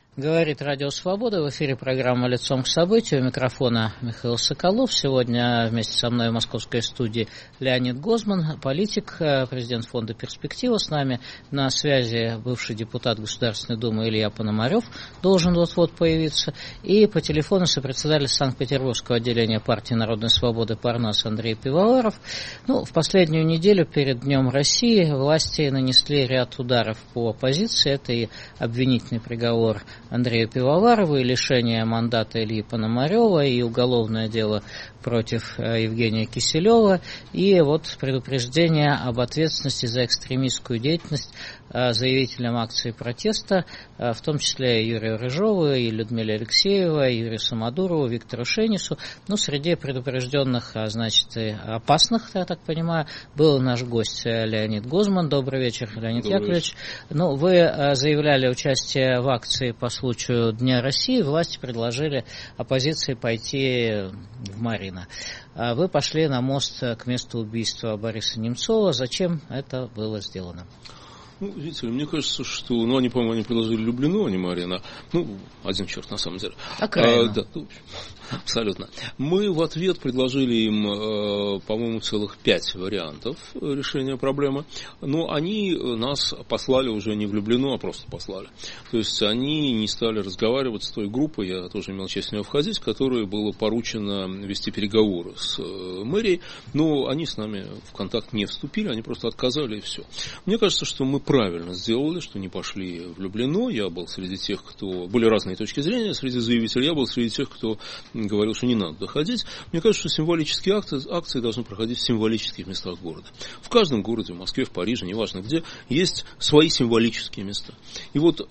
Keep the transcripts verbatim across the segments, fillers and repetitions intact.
Говорит Радио Свобода, в эфире программа «Лицом к событию». У микрофона Михаил Соколов. Сегодня вместе со мной в московской студии Леонид Гозман, политик, президент фонда «Перспектива». С нами на связи бывший депутат Государственной Думы Илья Пономарев, должен вот-вот появиться. И по телефону сопредседатель Санкт-Петербургского отделения партии Народной Свободы Парнас Андрей Пивоваров. Ну, в последнюю неделю перед Днем России власти нанесли ряд ударов по оппозиции. Это и обвинительный приговор Андрею Пивоварову, и лишение мандата Ильи Пономарева, и уголовное дело против Евгения Киселева, и вот предупреждение об ответственности за экстремистскую деятельность заявителям акции протеста, в том числе Юрию Рыжову, и Людмиле Алексеевой, и Юрию Самодурову, Виктору Шенису. Ну, среди предупрежденных, значит, и опасных, я так понимаю, был наш гость Леонид Гозман. Добрый вечер, Леонид Добрый Яковлевич. Вечер. Ну, вы заявляли участие в акции по случаю Дня России. Власти предложили оппозиции пойти в Марино. Вы пошли на мост к месту убийства Бориса Немцова. Зачем это было сделано? Ну, видите ли, мне кажется, что... Ну, они, по-моему, они предложили Люблино, а не Марина. Ну, один черт, на самом деле. Окраина. А, да, ну, абсолютно. Мы в ответ предложили им, э, по-моему, целых пять вариантов решения проблемы. Но они нас послали уже не в Люблино, а просто послали. То есть они не стали разговаривать с той группой, я тоже имел честь в нее входить, которой было поручено вести переговоры с э, мэрией. Но они с нами в контакт не вступили, они просто отказали, и все. Мне кажется, что мы правильно сделали, что не пошли в Люблино. Я был среди тех, кто... Были разные точки зрения среди заявителей. Я был среди тех, кто говорил, что не надо доходить. Мне кажется, что символические акции, акции должны проходить в символических местах города. В каждом городе, в Москве, в Париже, неважно где, есть свои символические места. И вот э,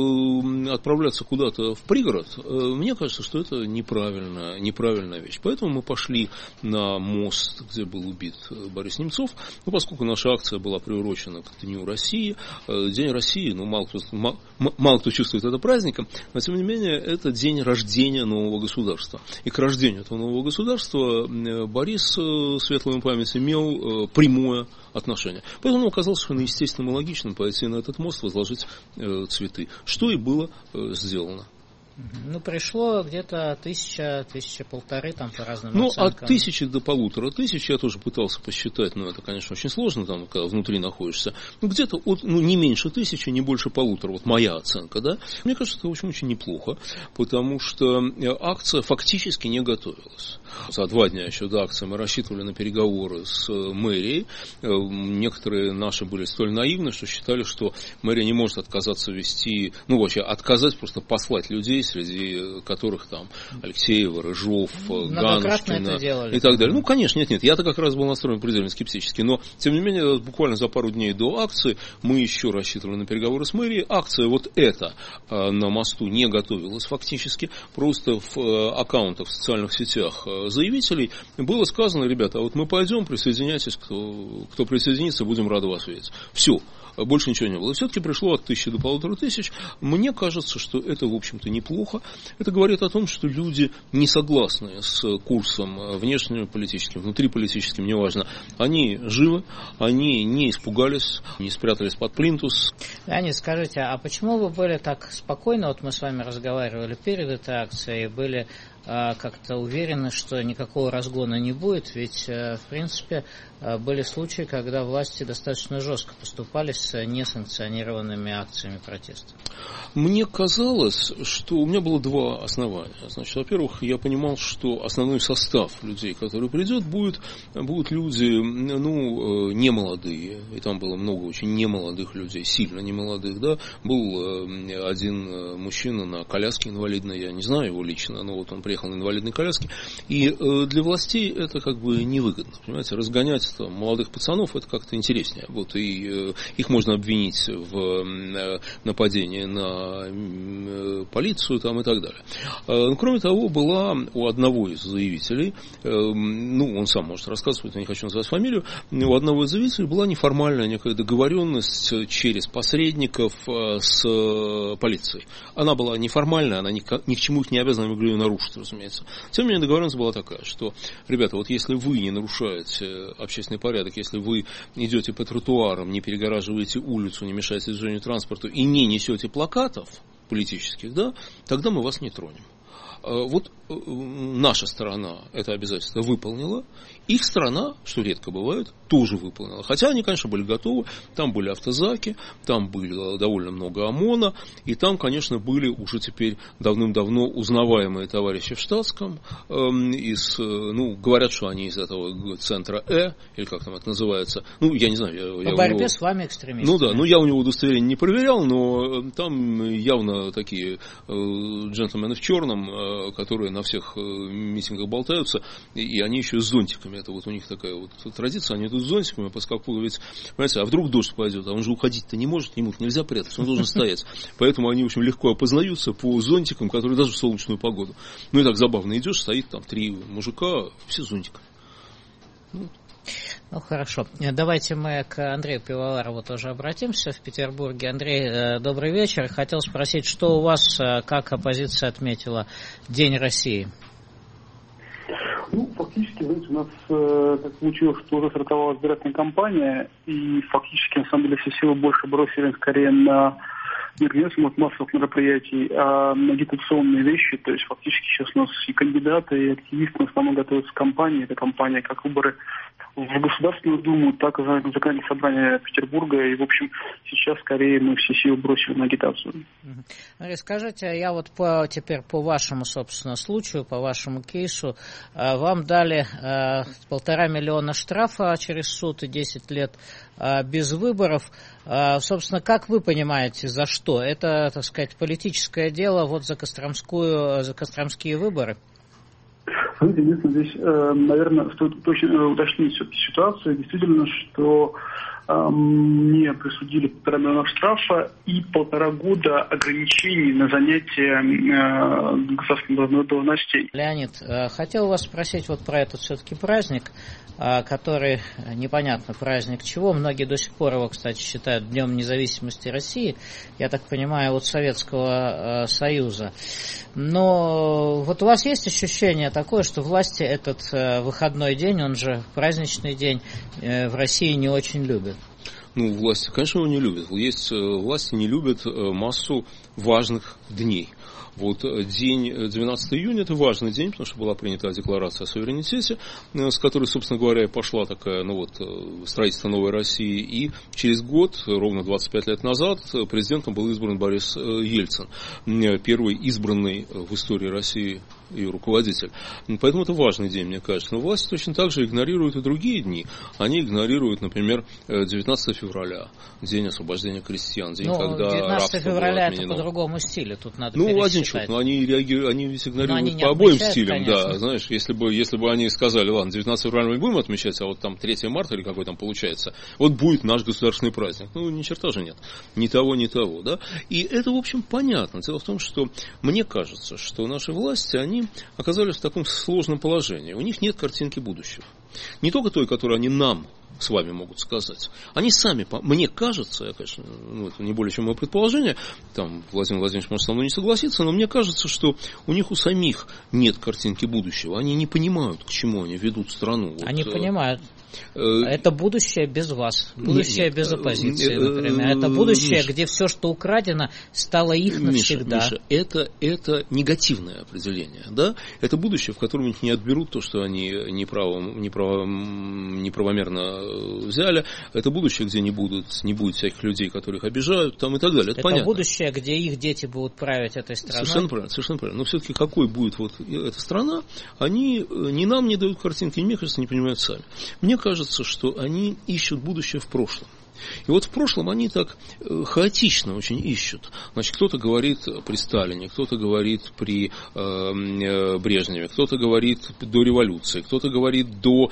э, отправляться куда-то в пригород, э, мне кажется, что это неправильная, неправильная вещь. Поэтому мы пошли на мост, где был убит Борис Немцов. Но поскольку наша акция была приурочена к Дню России, День России, ну, мало кто, мало, мало кто чувствует это праздником, но, тем не менее, это день рождения нового государства. И к рождению этого нового государства Борис, светлая ему память, имел прямое отношение. Поэтому оказалось совершенно естественным и логичным пойти на этот мост, возложить цветы, что и было сделано. Ну, пришло где-то тысяча, тысяча полторы, там по разным ну, оценкам. Ну, от тысячи до полутора тысяч я тоже пытался посчитать, но это, конечно, очень сложно, там, когда внутри находишься. Ну, где-то от, ну, не меньше тысячи, не больше полутора, вот моя оценка, да. Мне кажется, это очень, очень неплохо, потому что акция фактически не готовилась. За два дня еще до акции мы рассчитывали на переговоры с мэрией. Некоторые наши были столь наивны, что считали, что мэрия не может отказаться вести, ну, вообще, отказать, просто послать людей, среди которых там Алексеева, Рыжов, Ганушкина и так далее. Ну, конечно, нет-нет, я-то как раз был настроен предельно скептически, но, тем не менее, буквально за пару дней до акции мы еще рассчитывали на переговоры с мэрией. Акция вот эта на мосту не готовилась фактически, просто в аккаунтах в социальных сетях заявителей было сказано: ребята, а вот мы пойдем, присоединяйтесь, кто, кто присоединится, будем рады вас видеть. Все. Больше ничего не было. И все-таки пришло от тысячи до полутора тысяч. Мне кажется, что это, в общем-то, неплохо. Это говорит о том, что люди, не согласные с курсом внешнеполитическим, внутриполитическим, неважно, они живы, они не испугались, не спрятались под плинтус. Леонид, скажите, а почему вы были так спокойны? Вот мы с вами разговаривали перед этой акцией, были как-то уверены, что никакого разгона не будет, ведь, в принципе, были случаи, когда власти достаточно жестко поступали с несанкционированными акциями протеста. Мне казалось, что у меня было два основания. Значит, во-первых, я понимал, что основной состав людей, который придет, будет, будут люди, ну, не молодые, и там было много очень немолодых людей, сильно немолодых, да. Был один мужчина на коляске инвалидной, я не знаю его лично, но вот он приехал на инвалидной коляске, и для властей это как бы невыгодно, понимаете, разгонять там молодых пацанов, это как-то интереснее, вот, и их можно обвинить в нападении на полицию там и так далее. Кроме того, была у одного из заявителей, ну, он сам может рассказывать, я не хочу называть фамилию, у одного из заявителей была неформальная некая договоренность через посредников с полицией. Она была неформальная, она ни к, ни к чему их не обязана, могли ее нарушить, разумеется. Тем не менее, договоренность была такая, что, ребята, вот если вы не нарушаете общественный порядок, если вы идете по тротуарам, не перегораживаете улицу, не мешаете движению транспорту и не несете плакатов, политических, да, тогда мы вас не тронем. Вот наша сторона это обязательство выполнила, их сторона, что редко бывает, тоже выполнила. Хотя они, конечно, были готовы, там были автозаки, там было довольно много ОМОНа, и там, конечно, были уже теперь давным-давно узнаваемые товарищи в штатском, э, из, ну, говорят, что они из этого центра Э, или как там это называется, ну, я не знаю. Я, По я борьбе него... с вами экстремистами. Ну да, ну я у него удостоверение не проверял, но там явно такие э, джентльмены в черном, э, которые на всех э, митингах болтаются, и, и они еще с зонтиками. Это вот у них такая вот традиция, они идут с зонтиками, поскольку, ведь, понимаете, а вдруг дождь пойдет, а он же уходить-то не может, ему нельзя прятаться, он должен стоять. Поэтому они, в общем, легко опознаются по зонтикам, которые даже в солнечную погоду. Ну и так забавно идешь, стоит там три мужика, все с зонтиками. Ну, Ну, хорошо. Давайте мы к Андрею Пивоварову тоже обратимся в Петербурге. Андрей, добрый вечер. Хотел спросить, что у вас, как оппозиция отметила День России? Ну, фактически, знаете, у нас э, так получилось, что уже стартовала избирательная кампания, и фактически, на самом деле, все силы больше бросили скорее на не организацию массовых мероприятий, а на агитационные вещи. То есть, фактически, сейчас у нас и кандидаты, и активисты в основном готовятся к кампании. Это кампания как выборы в Государственную Думу, так и законодательное собрание Петербурга. И, в общем, сейчас скорее мы все силы бросили на агитацию. Андрей, скажите, я вот по, теперь по вашему, собственно, случаю, по вашему кейсу, вам дали э, полтора миллиона штрафа через суд и десять лет э, без выборов. Э, собственно, как вы понимаете, за что? Это, так сказать, политическое дело вот за Костромскую, за костромские выборы? Смотрите, единственное, здесь, э, наверное, стоит точно уточнить ситуацию. Действительно, что э, мне присудили полтора миллиона штрафа и полтора года ограничений на занятия э, государственных должностей. Леонид, э, хотел вас спросить вот про этот все-таки праздник, э, который, непонятно, праздник чего. Многие до сих пор его, кстати, считают Днем независимости России, я так понимаю, от Советского э, Союза. Но вот у вас есть ощущение такое, что власти этот э, выходной день, он же праздничный день, э, в России не очень любят? Ну, власти, конечно, его не любят. Есть, власти не любят массу важных дней. Вот день двенадцатого июня – это важный день, потому что была принята декларация о суверенитете, с которой, собственно говоря, и пошла такая, ну вот, строительство новой России. И через год, ровно двадцать пять лет назад, президентом был избран Борис Ельцин, первый избранный в истории России ее руководитель. Поэтому это важный день, мне кажется. Но власти точно так же игнорируют и другие дни. Они игнорируют, например, девятнадцатого февраля, день освобождения крестьян, день, ну, когда девятнадцатого февраля это по другому стилю, тут надо ну, один черт, но они реагируют, они ведь игнорируют они по обоим стилям, конечно. Да, знаешь, если бы, если бы они сказали, ладно, девятнадцатого февраля мы будем отмечать, а вот там третьего марта или какой там получается, вот будет наш государственный праздник. Ну, ни черта же нет, ни того, ни того, да. И это, в общем, понятно. Дело в том, что мне кажется, что наши власти, они оказались в таком сложном положении. У них нет картинки будущего. Не только той, которую они нам с вами могут сказать. Они сами, мне кажется, я, конечно, ну, это не более чем мое предположение, там Владимир Владимирович может со мной не согласиться, но мне кажется, что у них у самих нет картинки будущего. Они не понимают, к чему они ведут страну. Они вот, понимают. Э, это будущее без вас, будущее нет, без оппозиции, э, например. Это будущее, Миша, где все, что украдено, стало их навсегда. Миша, Миша, это, это негативное определение. Да? Это будущее, в котором их не отберут то, что они неправом, неправом, неправомерно взяли. Это будущее, где не, будут, не будет всяких людей, которых обижают, там, и так далее. Это, это будущее, где их дети будут править этой страной. Совершенно правильно, совершенно правильно. Но все-таки какой будет вот эта страна, они ни нам не дают картинки, ни мне кажется, не понимают сами. Мне кажется, что они ищут будущее в прошлом. И вот в прошлом они так хаотично очень ищут. Значит, кто-то говорит при Сталине, кто-то говорит при э, Брежневе, кто-то говорит до революции, кто-то говорит до,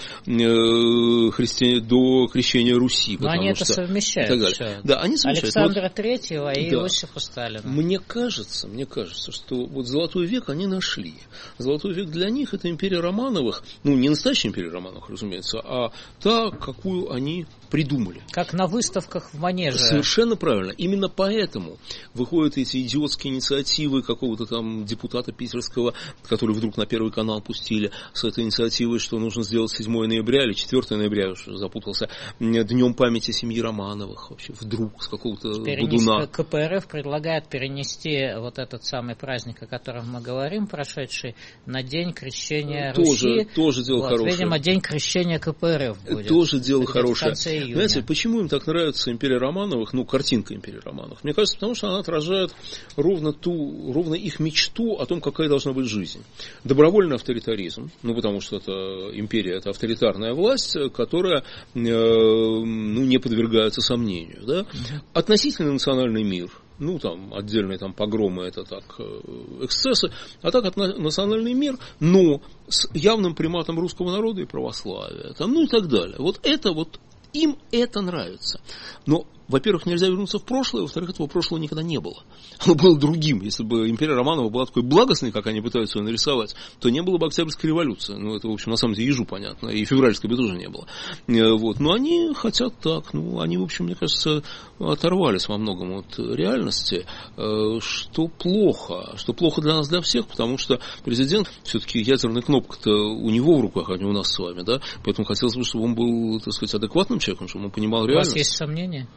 э, христи... до крещения Руси. Но они это что... совмещают. Все. Да, они совмещают. Александра вот... Третьего и да. Иосифа Сталина. Мне кажется, мне кажется, что вот Золотой век они нашли. Золотой век для них это империя Романовых, ну не настоящая империя Романовых, разумеется, а та, какую они придумали. Как на выставках в Манеже. Совершенно правильно. Именно поэтому выходят эти идиотские инициативы какого-то там депутата питерского, который вдруг на Первый канал пустили с этой инициативой, что нужно сделать седьмое ноября или четвёртое ноября, я уже запутался, днем памяти семьи Романовых. Вообще вдруг с какого-то будуна. КПРФ предлагает перенести вот этот самый праздник, о котором мы говорим, прошедший, на день крещения тоже, Руси. Тоже дело вот, хорошее. Видимо, день крещения КПРФ будет. Тоже дело хорошее. Июня. Знаете, почему им так нравится империя Романовых, ну, картинка империи Романовых? Мне кажется, потому что она отражает ровно ту, ровно их мечту о том, какая должна быть жизнь. Добровольный авторитаризм, ну, потому что это империя, это авторитарная власть, которая, э, ну, не подвергается сомнению, да? Относительно национальный мир. Ну, там, отдельные там погромы, это так, эксцессы, а так национальный мир, но с явным приматом русского народа и православия, там, ну и так далее. Вот это вот, им это нравится. Но, во-первых, нельзя вернуться в прошлое, во-вторых, этого прошлого никогда не было. Оно было другим. Если бы империя Романова была такой благостной, как они пытаются ее нарисовать, то не было бы Октябрьской революции. Ну, это, в общем, на самом деле, ежу понятно. И февральской бы тоже не было. Вот. Но они хотят так. Ну, они, в общем, мне кажется, оторвались во многом от реальности, что плохо. Что плохо для нас, для всех, потому что президент, все-таки ядерная кнопка-то у него в руках, а не у нас с вами, да? Поэтому хотелось бы, чтобы он был, так сказать, адекватным человеком, чтобы он понимал реальность. У вас есть сомнения?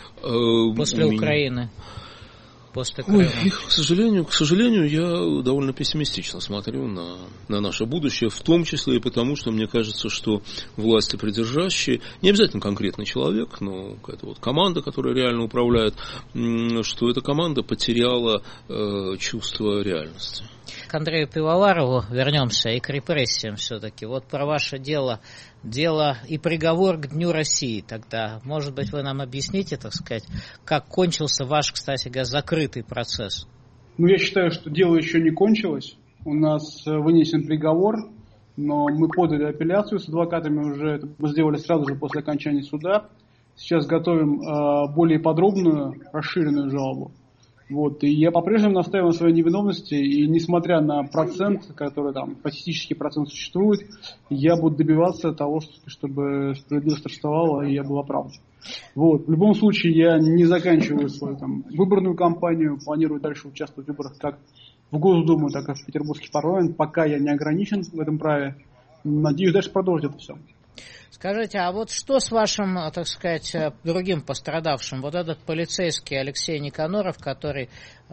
Э, После Украины? После Крыма? Ой, к сожалению, к сожалению, я довольно пессимистично смотрю на, на наше будущее, в том числе и потому, что мне кажется, что власти придержащие, не обязательно конкретный человек, но какая-то вот команда, которая реально управляет, что эта команда потеряла э, чувство реальности. К Андрею Пивоварову вернемся и к репрессиям все-таки. Вот про ваше дело, дело и приговор к Дню России тогда. Может быть, вы нам объясните, так сказать, как кончился ваш, кстати говоря, закрытый процесс? Ну, я считаю, что дело еще не кончилось. У нас вынесен приговор, но мы подали апелляцию с адвокатами уже. Это мы сделали сразу же после окончания суда. Сейчас готовим э, более подробную, расширенную жалобу. Вот, и я по-прежнему настаиваю на своей невиновности, и несмотря на процент, который там, статистический процент существует, я буду добиваться того, чтобы справедливость торжествовала, и я был оправдан. Вот, в любом случае, я не заканчиваю свою там, выборную кампанию, планирую дальше участвовать в выборах как в Госдуму, так и в Петербургский парламент, пока я не ограничен в этом праве. Надеюсь, дальше продолжить это все. Скажите, а вот что с вашим, так сказать, другим пострадавшим? Вот этот полицейский Алексей Никаноров, который, э,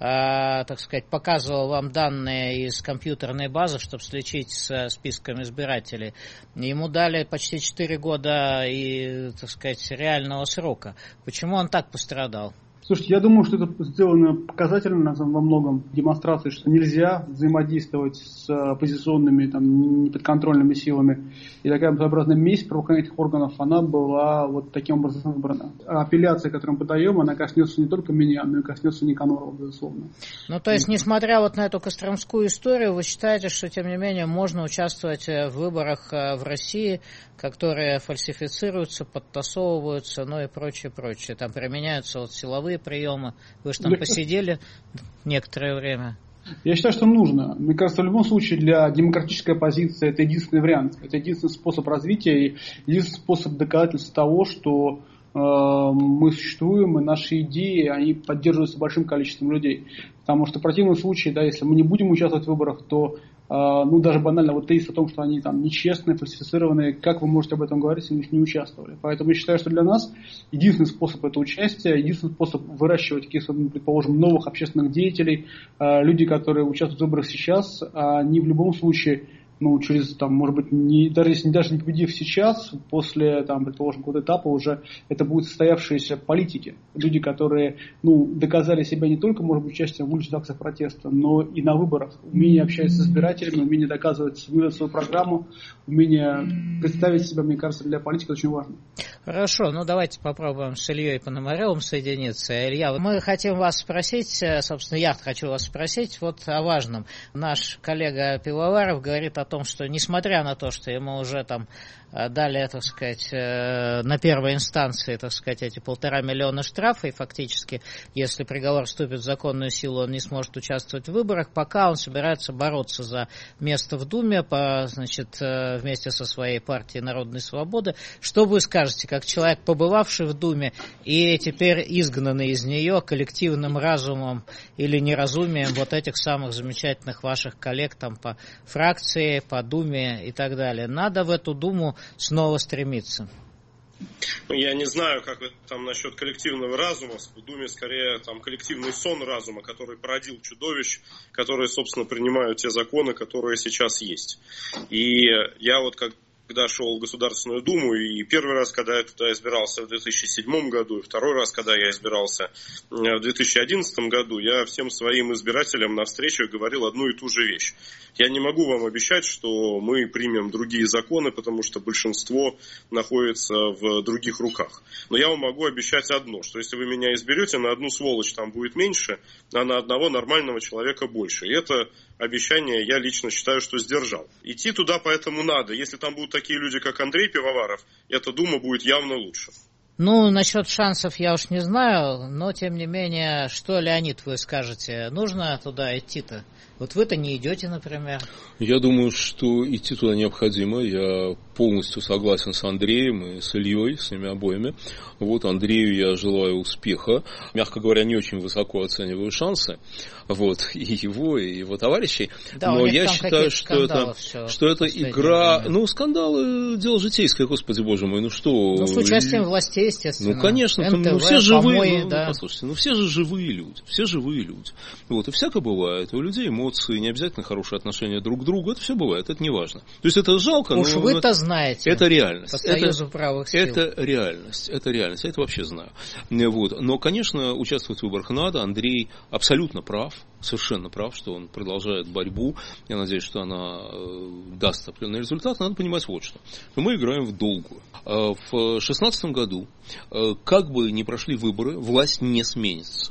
так сказать, показывал вам данные из компьютерной базы, чтобы сличить с списком избирателей. Ему дали почти четыре года и, так сказать, реального срока. Почему он так пострадал? Слушайте, я думаю, что это сделано показательно во многом демонстрацией, что нельзя взаимодействовать с оппозиционными, там, неподконтрольными силами. И такая безобразная месть правоохранительных органов, она была вот таким образом выбрана. А апелляция, которую мы подаем, она коснется не только меня, но и коснется Никанорова, безусловно. Ну, то есть, несмотря вот на эту костромскую историю, вы считаете, что, тем не менее, можно участвовать в выборах в России, которые фальсифицируются, подтасовываются, ну и прочее, прочее. Там применяются вот силовые приемы. Вы же там посидели некоторое время. Я считаю, что нужно. Мне кажется, в любом случае для демократической оппозиции это единственный вариант. Это единственный способ развития и единственный способ доказательства того, что э, мы существуем, и наши идеи, они поддерживаются большим количеством людей. Потому что в противном случае, да, если мы не будем участвовать в выборах, то ну, даже банально вот тезис о том, что они там нечестные, фальсифицированные, как вы можете об этом говорить, если в них не участвовали. Поэтому я считаю, что для нас единственный способ это участие, единственный способ выращивать каких-то, предположим, новых общественных деятелей, люди, которые участвуют в выборах сейчас, они в любом случае, ну, через, там, может быть, не, даже если даже не победив сейчас, после, там, предположим, какого-то этапа уже это будут состоявшиеся политики. Люди, которые, ну, доказали себя не только, может быть, участием в уличных акциях протеста, но и на выборах. Умение общаться с избирателями, умение доказывать свою программу, умение представить себя, мне кажется, для политики очень важно. Хорошо, ну давайте попробуем с Ильей Пономаревым соединиться. Илья, мы хотим вас спросить, собственно, я хочу вас спросить вот о важном. Наш коллега Пивоваров говорит о том, что несмотря на то, что ему уже там дали, так сказать, на первой инстанции, так сказать, эти полтора миллиона штрафа, и фактически, если приговор вступит в законную силу, он не сможет участвовать в выборах, пока он собирается бороться за место в Думе, по, значит, вместе со своей партией Народной Свободы. Что вы скажете, как человек, побывавший в Думе и теперь изгнанный из нее коллективным разумом или неразумием вот этих самых замечательных ваших коллег там по фракции, по Думе и так далее? Надо в эту Думу снова стремиться? Я не знаю, как это там насчет коллективного разума. В Думе скорее там коллективный сон разума, который породил чудовищ, которые, собственно, принимают те законы, которые сейчас есть. И я вот как когда шел в Государственную Думу, и первый раз, когда я туда избирался в две тысячи седьмом году, и второй раз, когда я избирался в две тысячи одиннадцатом году, я всем своим избирателям на встречах говорил одну и ту же вещь. Я не могу вам обещать, что мы примем другие законы, потому что большинство находится в других руках. Но я вам могу обещать одно, что если вы меня изберете, на одну сволочь там будет меньше, а на одного нормального человека больше. И это обещание я лично считаю, что сдержал. Идти туда поэтому надо. Если там будут такие люди, как Андрей Пивоваров, эта Дума будет явно лучше. Ну, насчет шансов я уж не знаю, но тем не менее, что, Леонид, вы скажете, нужно туда идти-то? Вот вы-то не идете, например. Я думаю, что идти туда необходимо. Я полностью согласен с Андреем и с Ильей, с ними обоими. Вот Андрею я желаю успеха. Мягко говоря, не очень высоко оцениваю шансы. Вот, и его, и его товарищей. Да, но я считаю, что это, что это игра... Время. Ну, скандалы, дело житейское, господи боже мой, ну что... Ну, с участием властей, естественно. Ну, конечно, эн тэ вэ, ну, все живые, помои, ну, да. послушайте, ну, все же живые люди, все живые люди. Вот, и всякое бывает, у людей эмоции, не обязательно хорошие отношения друг к другу, это все бывает, это не важно. То есть, это жалко, Уж но... вы-то знаете. Это реальность. По Союзу это, правых сил. Это реальность, это реальность, я это вообще знаю. Вот. Но, конечно, участвовать в выборах надо, Андрей абсолютно прав, совершенно прав, что он продолжает борьбу. Я надеюсь, что она э, даст определенный результат. Надо понимать вот что. Мы играем в долгую. Э, в две тысячи шестнадцатом году, э, как бы ни прошли выборы, власть не сменится.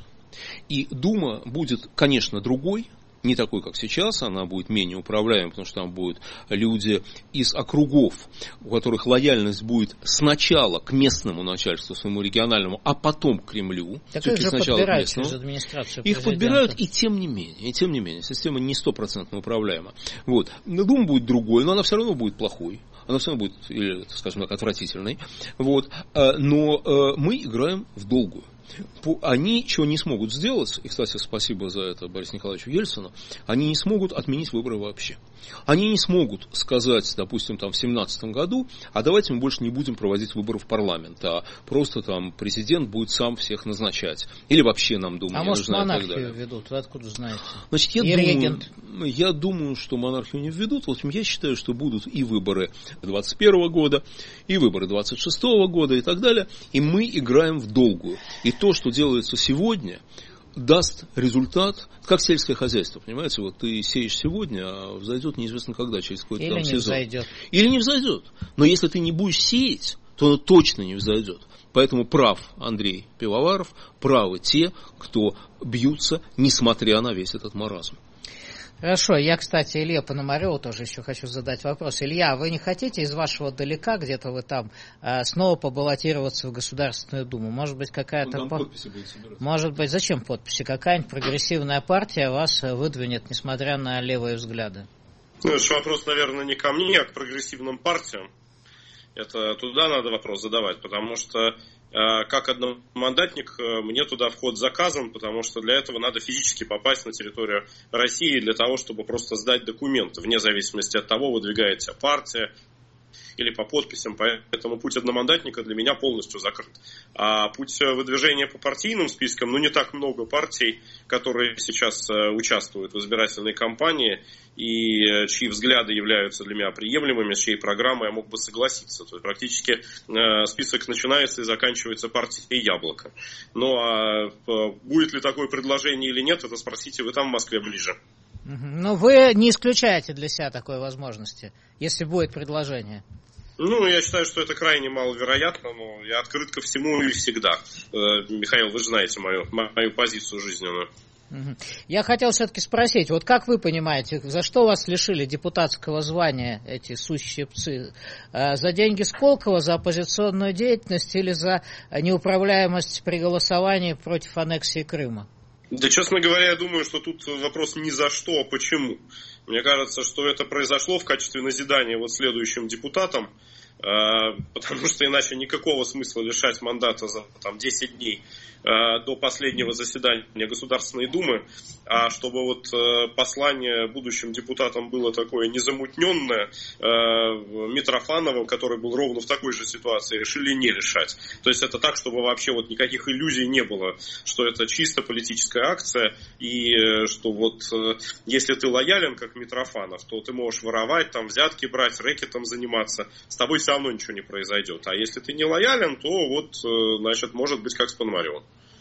И Дума будет, конечно, другой. Не такой, как сейчас, она будет менее управляемой, потому что там будут люди из округов, у которых лояльность будет сначала к местному начальству, своему региональному, а потом к Кремлю. Так их же подбирают через администрацию Их подбирают, и тем не менее, и тем не менее, система не стопроцентно управляема. Вот. Дума будет другой, но она все равно будет плохой. Она все равно будет, или, скажем так, отвратительной. Вот. Но мы играем в долгую. Они чего не смогут сделать, и, кстати, спасибо за это Борису Николаевичу Ельцину, они не смогут отменить выборы вообще. Они не смогут сказать, допустим, там, в семнадцатом году, а давайте мы больше не будем проводить выборы в парламент, а просто там президент будет сам всех назначать. Или вообще нам Дума а не нужна. А может монархию введут, вы откуда знаете? Значит, я, думаю, я думаю, что монархию не введут. В общем, я считаю, что будут и выборы двадцать первого года, и выборы двадцать шестого года и так далее. И мы играем в долгую. И то, что делается сегодня, даст результат, как сельское хозяйство, понимаете, вот ты сеешь сегодня, а взойдет неизвестно когда, через какой-то там сезон. Или не взойдет. Или не взойдет. Но если ты не будешь сеять, то оно точно не взойдет. Поэтому прав Андрей Пивоваров, правы те, кто бьются, несмотря на весь этот маразм. Хорошо, я, кстати, Илье Пономареву тоже еще хочу задать вопрос. Илья, вы не хотите из вашего далека, где-то вы там, снова побаллотироваться в Государственную Думу? Может быть, какая-то... Ну, подписи будут собираться. Может быть, зачем подписи? Какая-нибудь прогрессивная партия вас выдвинет, несмотря на левые взгляды? Ну, это вопрос, наверное, не ко мне, а к прогрессивным партиям. Это туда надо вопрос задавать, потому что как одномандатник мне туда вход заказан, потому что для этого надо физически попасть на территорию России для того, чтобы просто сдать документы, вне зависимости от того, выдвигается партия или по подписям. Поэтому путь одномандатника для меня полностью закрыт. А путь выдвижения по партийным спискам, ну не так много партий, которые сейчас участвуют в избирательной кампании и чьи взгляды являются для меня приемлемыми, с чьей программой я мог бы согласиться. То есть практически список начинается и заканчивается партией «Яблоко». Ну а будет ли такое предложение или нет, это спросите вы там в Москве ближе. Но вы не исключаете для себя такой возможности, если будет предложение? Ну, я считаю, что это крайне маловероятно, но я открыт ко всему и всегда. Михаил, вы же знаете мою, мою позицию жизненную. Я хотел все-таки спросить, вот как вы понимаете, за что вас лишили депутатского звания эти сущие псы? За деньги Сколково, за оппозиционную деятельность или за неуправляемость при голосовании против аннексии Крыма? Да, честно говоря, я думаю, что тут вопрос не за что, а почему. Мне кажется, что это произошло в качестве назидания вот следующим депутатам, потому что иначе никакого смысла лишать мандата за там, десять дней до последнего заседания Государственной Думы, а чтобы вот послание будущим депутатам было такое незамутненное, Митрофанова, который был ровно в такой же ситуации, решили не лишать. То есть это так, чтобы вообще вот никаких иллюзий не было, что это чисто политическая акция, и что вот если ты лоялен, как Митрофанов, то ты можешь воровать, там, взятки брать, рэкетом заниматься, с тобой все равно ничего не произойдет. А если ты не лоялен, то вот, значит, может быть как с Пономаревым.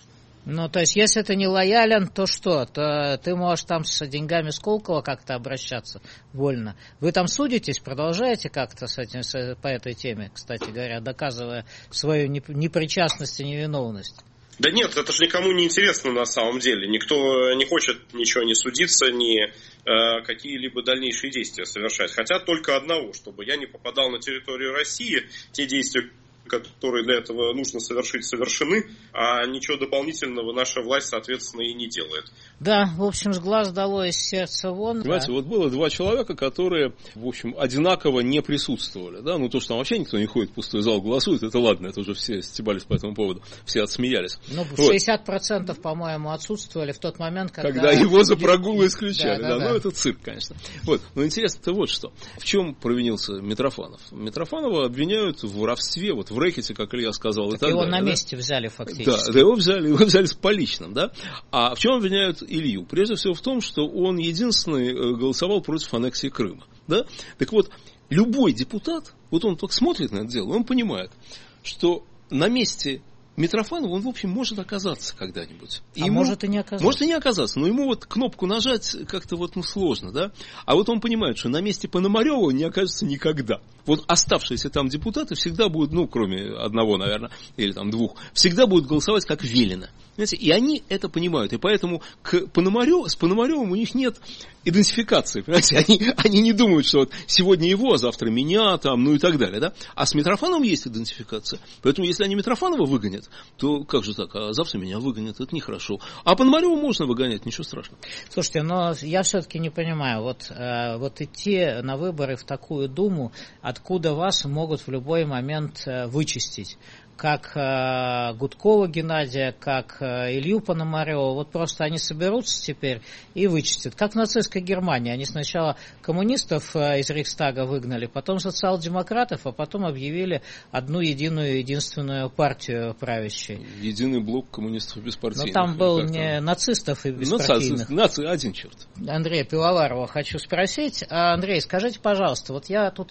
Ну, то есть, если ты не лоялен, то что? То ты можешь там с деньгами Сколково как-то обращаться вольно. Вы там судитесь, продолжаете как-то с этим, с, по этой теме, кстати говоря, доказывая свою непричастность и невиновность? Да нет, это же никому не интересно на самом деле. Никто не хочет ничего не судиться, ни э, какие-либо дальнейшие действия совершать. Хотят только одного, чтобы я не попадал на территорию России, те действия, которые для этого нужно совершить, совершены, а ничего дополнительного наша власть, соответственно, и не делает. Да, в общем, с глаз долой, из сердца вон. Понимаете, да. Вот было два человека, которые, в общем, одинаково не присутствовали. Да? Ну, то, что там вообще никто не ходит в пустой зал, голосует, это ладно, это уже все стебались по этому поводу, все отсмеялись. Ну, шестьдесят процентов, вот. По-моему, отсутствовали в тот момент, когда... Когда его за прогулы исключали. Да, да, да, да. Ну, это цирк, конечно. Вот. Но интересно-то вот что. В чем провинился Митрофанов? Митрофанова обвиняют в воровстве, вот в рэкете, как Илья сказал. Так и так его далее, на да? месте взяли фактически. Да, да, его взяли, его взяли с поличным, да. А в чем обвиняют Илью? Прежде всего в том, что он единственный голосовал против аннексии Крыма, да. Так вот, любой депутат, вот он только смотрит на это дело, он понимает, что на месте Митрофанова он, в общем, может оказаться когда-нибудь. И а ему, может и не оказаться. Может и не оказаться, но ему вот кнопку нажать как-то вот ну, сложно, да. А вот он понимает, что на месте Пономарева он не окажется никогда. Вот оставшиеся там депутаты всегда будут, ну, кроме одного, наверное, или там двух, всегда будут голосовать как велено. Понимаете? И они это понимают. И поэтому к Пономареву, с Пономаревым у них нет идентификации. Понимаете? Они, они не думают, что вот сегодня его, а завтра меня, там, ну и так далее. Да? А с Митрофановым есть идентификация. Поэтому если они Митрофанова выгонят, то как же так? А завтра меня выгонят, это нехорошо. А Пономарева можно выгонять, ничего страшного. Слушайте, но я все-таки не понимаю. Вот, э, вот идти на выборы в такую Думу, откуда вас могут в любой момент э, вычистить. Как э, Гудкова Геннадия, как э, Илью Пономарева, вот просто они соберутся теперь и вычистят. Как в нацистской Германии. Они сначала коммунистов э, из Рейхстага выгнали, потом социал-демократов, а потом объявили одну единую, единственную партию правящую. Единый блок коммунистов беспартийных. Но там был не там? Нацистов и беспартийных. Наци, один черт. Андрея Пивоварова хочу спросить. Андрей, скажите, пожалуйста, вот я тут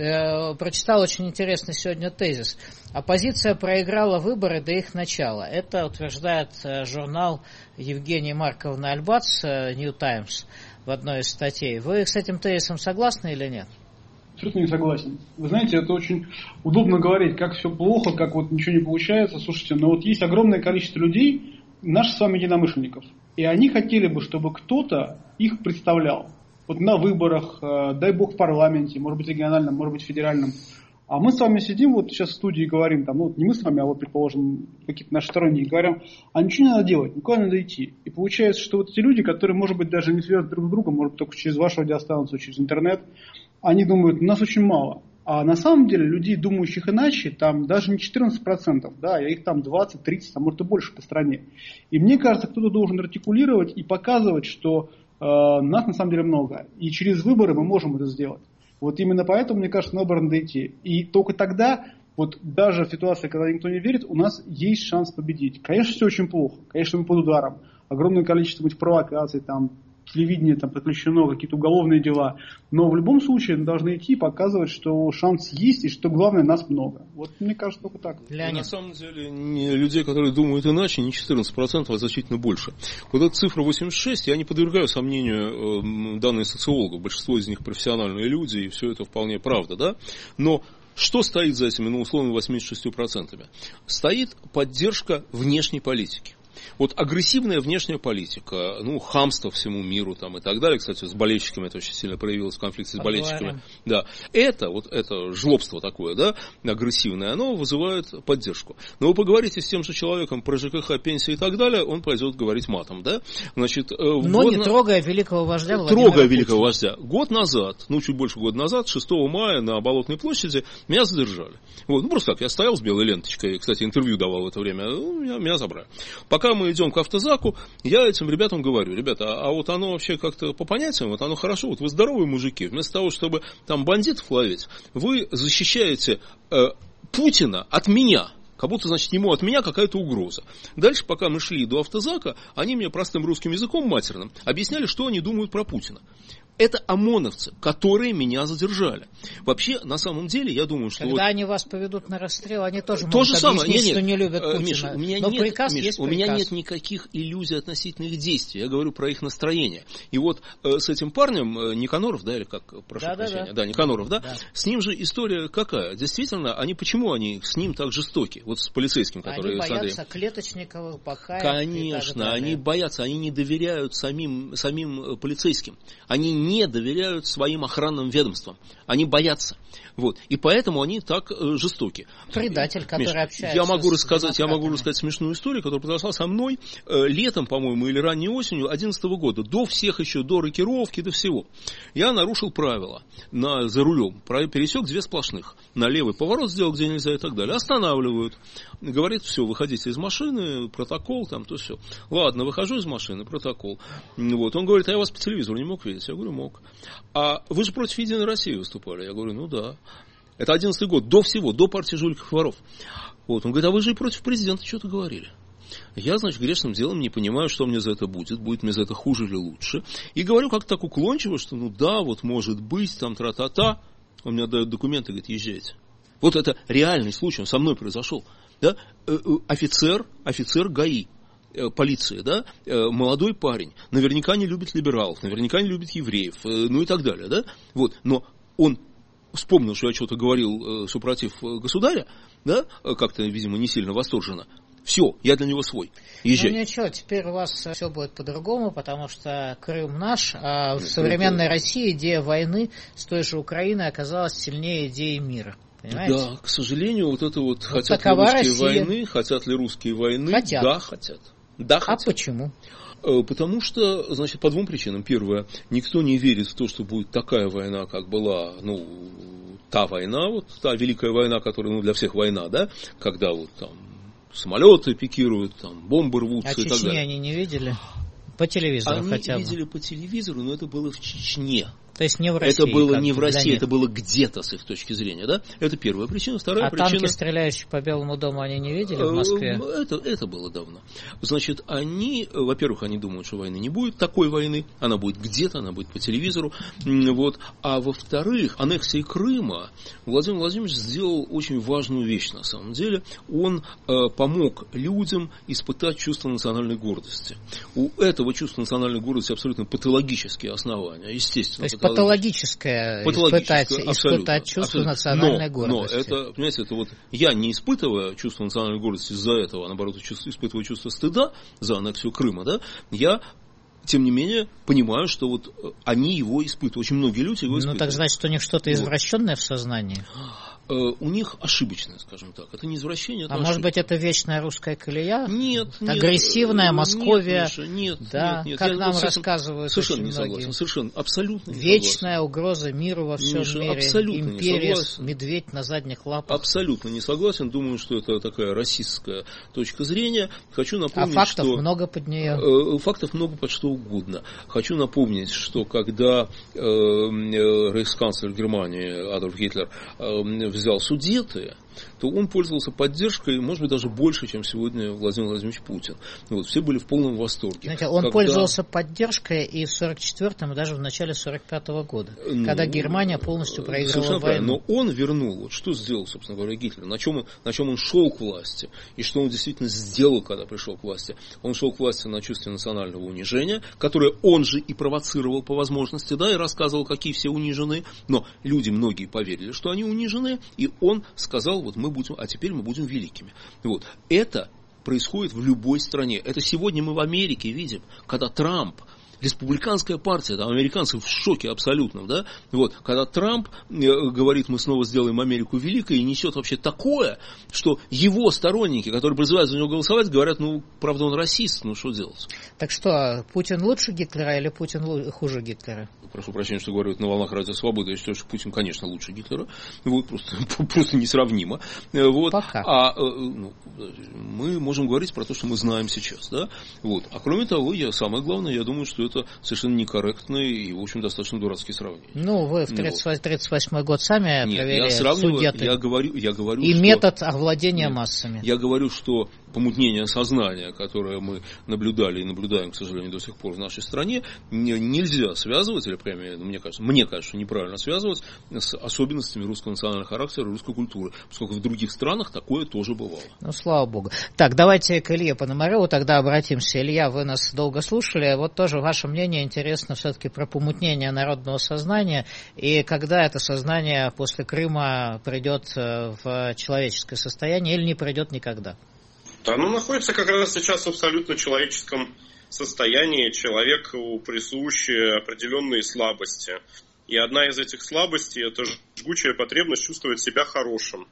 э, прочитал очень интересный сегодня тезис. Оппозиция проиграла выборы до их начала. Это утверждает журнал Евгения Марковны Альбац, New Times, в одной из статей. Вы с этим тезисом согласны или нет? Абсолютно не согласен. Вы знаете, это очень удобно говорить, как все плохо, как вот ничего не получается. Слушайте, но вот есть огромное количество людей, наших с вами единомышленников, и они хотели бы, чтобы кто-то их представлял. Вот на выборах, дай бог в парламенте, может быть региональном, может быть федеральном. А мы с вами сидим, вот сейчас в студии говорим, там, ну не мы с вами, а вот, предположим, какие-то наши сторонники говорим, а ничего не надо делать, никуда не надо идти. И получается, что вот эти люди, которые, может быть, даже не связаны друг с другом, может быть, только через вашу радиостанцию, через интернет, они думают, нас очень мало. А на самом деле людей, думающих иначе, там даже не четырнадцать процентов, да, а их там двадцать, тридцать, а может и больше по стране. И мне кажется, кто-то должен артикулировать и показывать, что э, нас на самом деле много. И через выборы мы можем это сделать. Вот именно поэтому, мне кажется, на выборы надо идти. И только тогда, вот даже в ситуации, когда никто не верит, у нас есть шанс победить. Конечно, все очень плохо. Конечно, мы под ударом. Огромное количество этих провокаций, там, телевидение там подключено, какие-то уголовные дела. Но в любом случае мы должны идти и показывать, что шанс есть и что главное, нас много. Вот мне кажется, только так. Леонид. На самом деле не людей, которые думают иначе, не четырнадцать процентов, а значительно больше. Вот эта цифра восемьдесят шесть, я не подвергаю сомнению э, данные социологов. Большинство из них профессиональные люди, и все это вполне правда, да? Но что стоит за этими, ну, условно, восемьдесят шестью процентами? Стоит поддержка внешней политики. Вот агрессивная внешняя политика, ну, хамство всему миру там, и так далее. Кстати, с болельщиками это очень сильно проявилось в конфликте с болельщиками. Да. Это, вот это жлобство такое, да, агрессивное, оно вызывает поддержку. Но вы поговорите с тем же человеком про ЖКХ, пенсии и так далее, он пойдет говорить матом, да. Значит, но не на... трогая великого вождя Владимира Трогая Путина. великого вождя. Год назад, ну, чуть больше года назад, шестого мая на Болотной площади меня задержали. Вот, ну, просто так, я стоял с белой ленточкой, кстати, интервью давал в это время, ну, меня, меня забрали. Пока мы идем к автозаку, я этим ребятам говорю: ребята, а, а вот оно вообще как-то по понятиям, вот оно хорошо, вот вы здоровые мужики, вместо того, чтобы там бандитов ловить, вы защищаете э, Путина от меня. Как будто, значит, ему от меня какая-то угроза. Дальше, пока мы шли до автозака, они мне простым русским языком матерным объясняли, что они думают про Путина. Это ОМОНовцы, которые меня задержали. Вообще, на самом деле, я думаю, что... Когда вот... они вас поведут на расстрел, они тоже То могут же самое. объяснить, нет, что нет. не любят Путина. Миша, у меня Но нет, приказ Миш, есть у приказ. меня нет никаких иллюзий относительно их действий. Я говорю про их настроение. И вот э, с этим парнем, э, Никаноров, да, или как, прошу да, прощения, да, да. да, Никаноров, да? да, с ним же история какая? Действительно, они почему они с ним так жестоки? Вот с полицейским, который... Они боятся Клеточникова, Бакаева. Конечно, они боятся, они не доверяют самим, самим полицейским. Они не доверяют своим охранным ведомствам. Они боятся. Вот. И поэтому они так э, жестоки. Предатель, который Миш, общается я могу с рассказать, я могу рассказать смешную историю, которая произошла со мной э, летом, по-моему, или ранней осенью две тысячи одиннадцатого года. До всех еще, до рокировки, до всего. Я нарушил правила на, за рулем. Пересек две сплошных. На левый поворот сделал, где нельзя, и так далее. Останавливают. Говорит: все, выходите из машины, протокол, там, то все. Ладно, выхожу из машины, протокол. Вот. Он говорит: а я вас по телевизору не мог видеть? Я говорю: мог. А вы же против Единой России выступали? Я говорю: ну да. Это одиннадцатый год, до всего, до партии жуликов и воров. Вот. Он говорит: а вы же и против президента что-то говорили. Я, значит, грешным делом не понимаю, что мне за это будет, будет мне за это хуже или лучше. И говорю как-то так уклончиво, что ну да, вот может быть, там тра-та-та. Он мне отдает документы и говорит: езжайте. Вот это реальный случай, он со мной произошел. Да? Офицер, офицер ГАИ. Полиции, да, молодой парень, наверняка не любит либералов, наверняка не любит евреев, ну и так далее, да, вот, но он вспомнил, что я что-то говорил супротив государя, да, как-то, видимо, не сильно восторженно. Все, я для него свой. Езжай. Ну ничего, теперь у вас все будет по-другому, потому что Крым наш, а в современной России идея войны с той же Украиной оказалась сильнее идеи мира. Понимаете? Да, к сожалению, вот это вот, вот хотят ли русские Россия. войны, хотят ли русские войны, хотят. Да, хотят. Да, а хотят. почему? Потому что, значит, по двум причинам. Первое, никто не верит в то, что будет такая война, как была, ну, та война, вот та великая война, которая, ну, для всех война, да, когда вот там самолеты пикируют, там бомбы рвутся а и так далее. А Чечни они не видели? По телевизору они хотя бы. Они видели по телевизору, но это было в Чечне. То есть не в России. Это было не в России, это было где-то с их точки зрения, да? Это первая причина. Вторая а причина... танки, стреляющие по Белому дому, они не видели в Москве? Это, это было давно. Значит, они, во-первых, они думают, что войны не будет, такой войны, она будет где-то, она будет по телевизору, вот. А во-вторых, аннексией Крыма Владимир Владимирович сделал очень важную вещь на самом деле. Он э, помог людям испытать чувство национальной гордости. У этого чувства национальной гордости абсолютно патологические основания, естественно. То есть патологическое, патологическое испытать, испытать чувство абсолютно. национальной но, гордости. Но это, понимаете, это вот я не испытываю чувство национальной гордости из-за этого, а наоборот испытываю чувство стыда за аннексию Крыма, да, я, тем не менее, понимаю, что вот они его испытывают, очень многие люди его испытывают. Ну так значит, у них что-то извращенное вот. В сознании? У них ошибочное, скажем так. Это не извращение, это А ошибка. Может быть, это вечная русская колея? Нет, нет. Агрессивная Московия? Нет, Миша, нет, да, нет, нет. как Я нам вот рассказывают совершенно очень не многие. Согласен, совершенно, абсолютно не Вечная согласен. угроза миру во всем Миша, мире. абсолютно Империя, не согласен. медведь на задних лапах. Абсолютно не согласен. Думаю, что это такая расистская точка зрения. Хочу напомнить, а фактов что... много под нее? Фактов много под что угодно. Хочу напомнить, что когда э, рейхсканцлер Германии Адольф Гитлер э, взял Судеты, то он пользовался поддержкой, может быть, даже больше, чем сегодня Владимир Владимирович Путин. Вот, все были в полном восторге. Знаете, он когда... пользовался поддержкой и в сорок четвёртом, и даже в начале сорок пятого года, ну, когда Германия полностью проиграла войну. Но он вернул, вот что сделал, собственно говоря, Гитлер, на чем, он, на чем он шел к власти, и что он действительно сделал, когда пришел к власти. Он шел к власти на чувстве национального унижения, которое он же и провоцировал по возможности, да, и рассказывал, какие все унижены, но люди многие поверили, что они унижены, и он сказал, вот мы будем, а теперь мы будем великими. Вот. Это происходит в любой стране. Это сегодня мы в Америке видим, когда Трамп, республиканская партия, там американцы в шоке абсолютном, да, вот, когда Трамп э, говорит, мы снова сделаем Америку великой, и несет вообще такое, что его сторонники, которые призывают за него голосовать, говорят, ну, правда, он расист, ну, что делать? Так что, Путин лучше Гитлера или Путин хуже Гитлера? Прошу прощения, что говорю на волнах Радио Свободы, я считаю, что Путин, конечно, лучше Гитлера, вот, просто, просто несравнимо. Вот. Пока. А ну, мы можем говорить про то, что мы знаем сейчас, да, вот. А кроме того, я, самое главное, я думаю, что это совершенно некорректные и, в общем, достаточно дурацкие сравнения. Ну, вы в тридцать восьмой год сами Нет, провели я сравниваю, судеты. Я говорю, я говорю, и что... метод овладения Нет, массами. Я говорю, что помутнение сознания, которое мы наблюдали и наблюдаем, к сожалению, до сих пор в нашей стране, нельзя связывать, или, прямо, мне кажется, мне кажется, неправильно связывать с особенностями русского национального характера, русской культуры, поскольку в других странах такое тоже бывало. Ну, слава богу. Так, давайте к Илье Пономареву тогда обратимся. Илья, вы нас долго слушали, вот тоже ваше мнение интересно все-таки про помутнение народного сознания, и когда это сознание после Крыма придет в человеческое состояние или не придет никогда? Оно находится как раз сейчас в абсолютно человеческом состоянии. Человеку присущи определенные слабости. И одна из этих слабостей – это жгучая потребность чувствовать себя хорошим.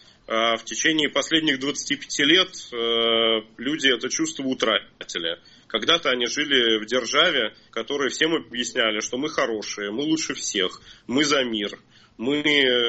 В течение последних двадцати пяти лет люди это чувство утратили. Когда-то они жили в державе, которой всем объясняли, что мы хорошие, мы лучше всех, мы за мир. Мы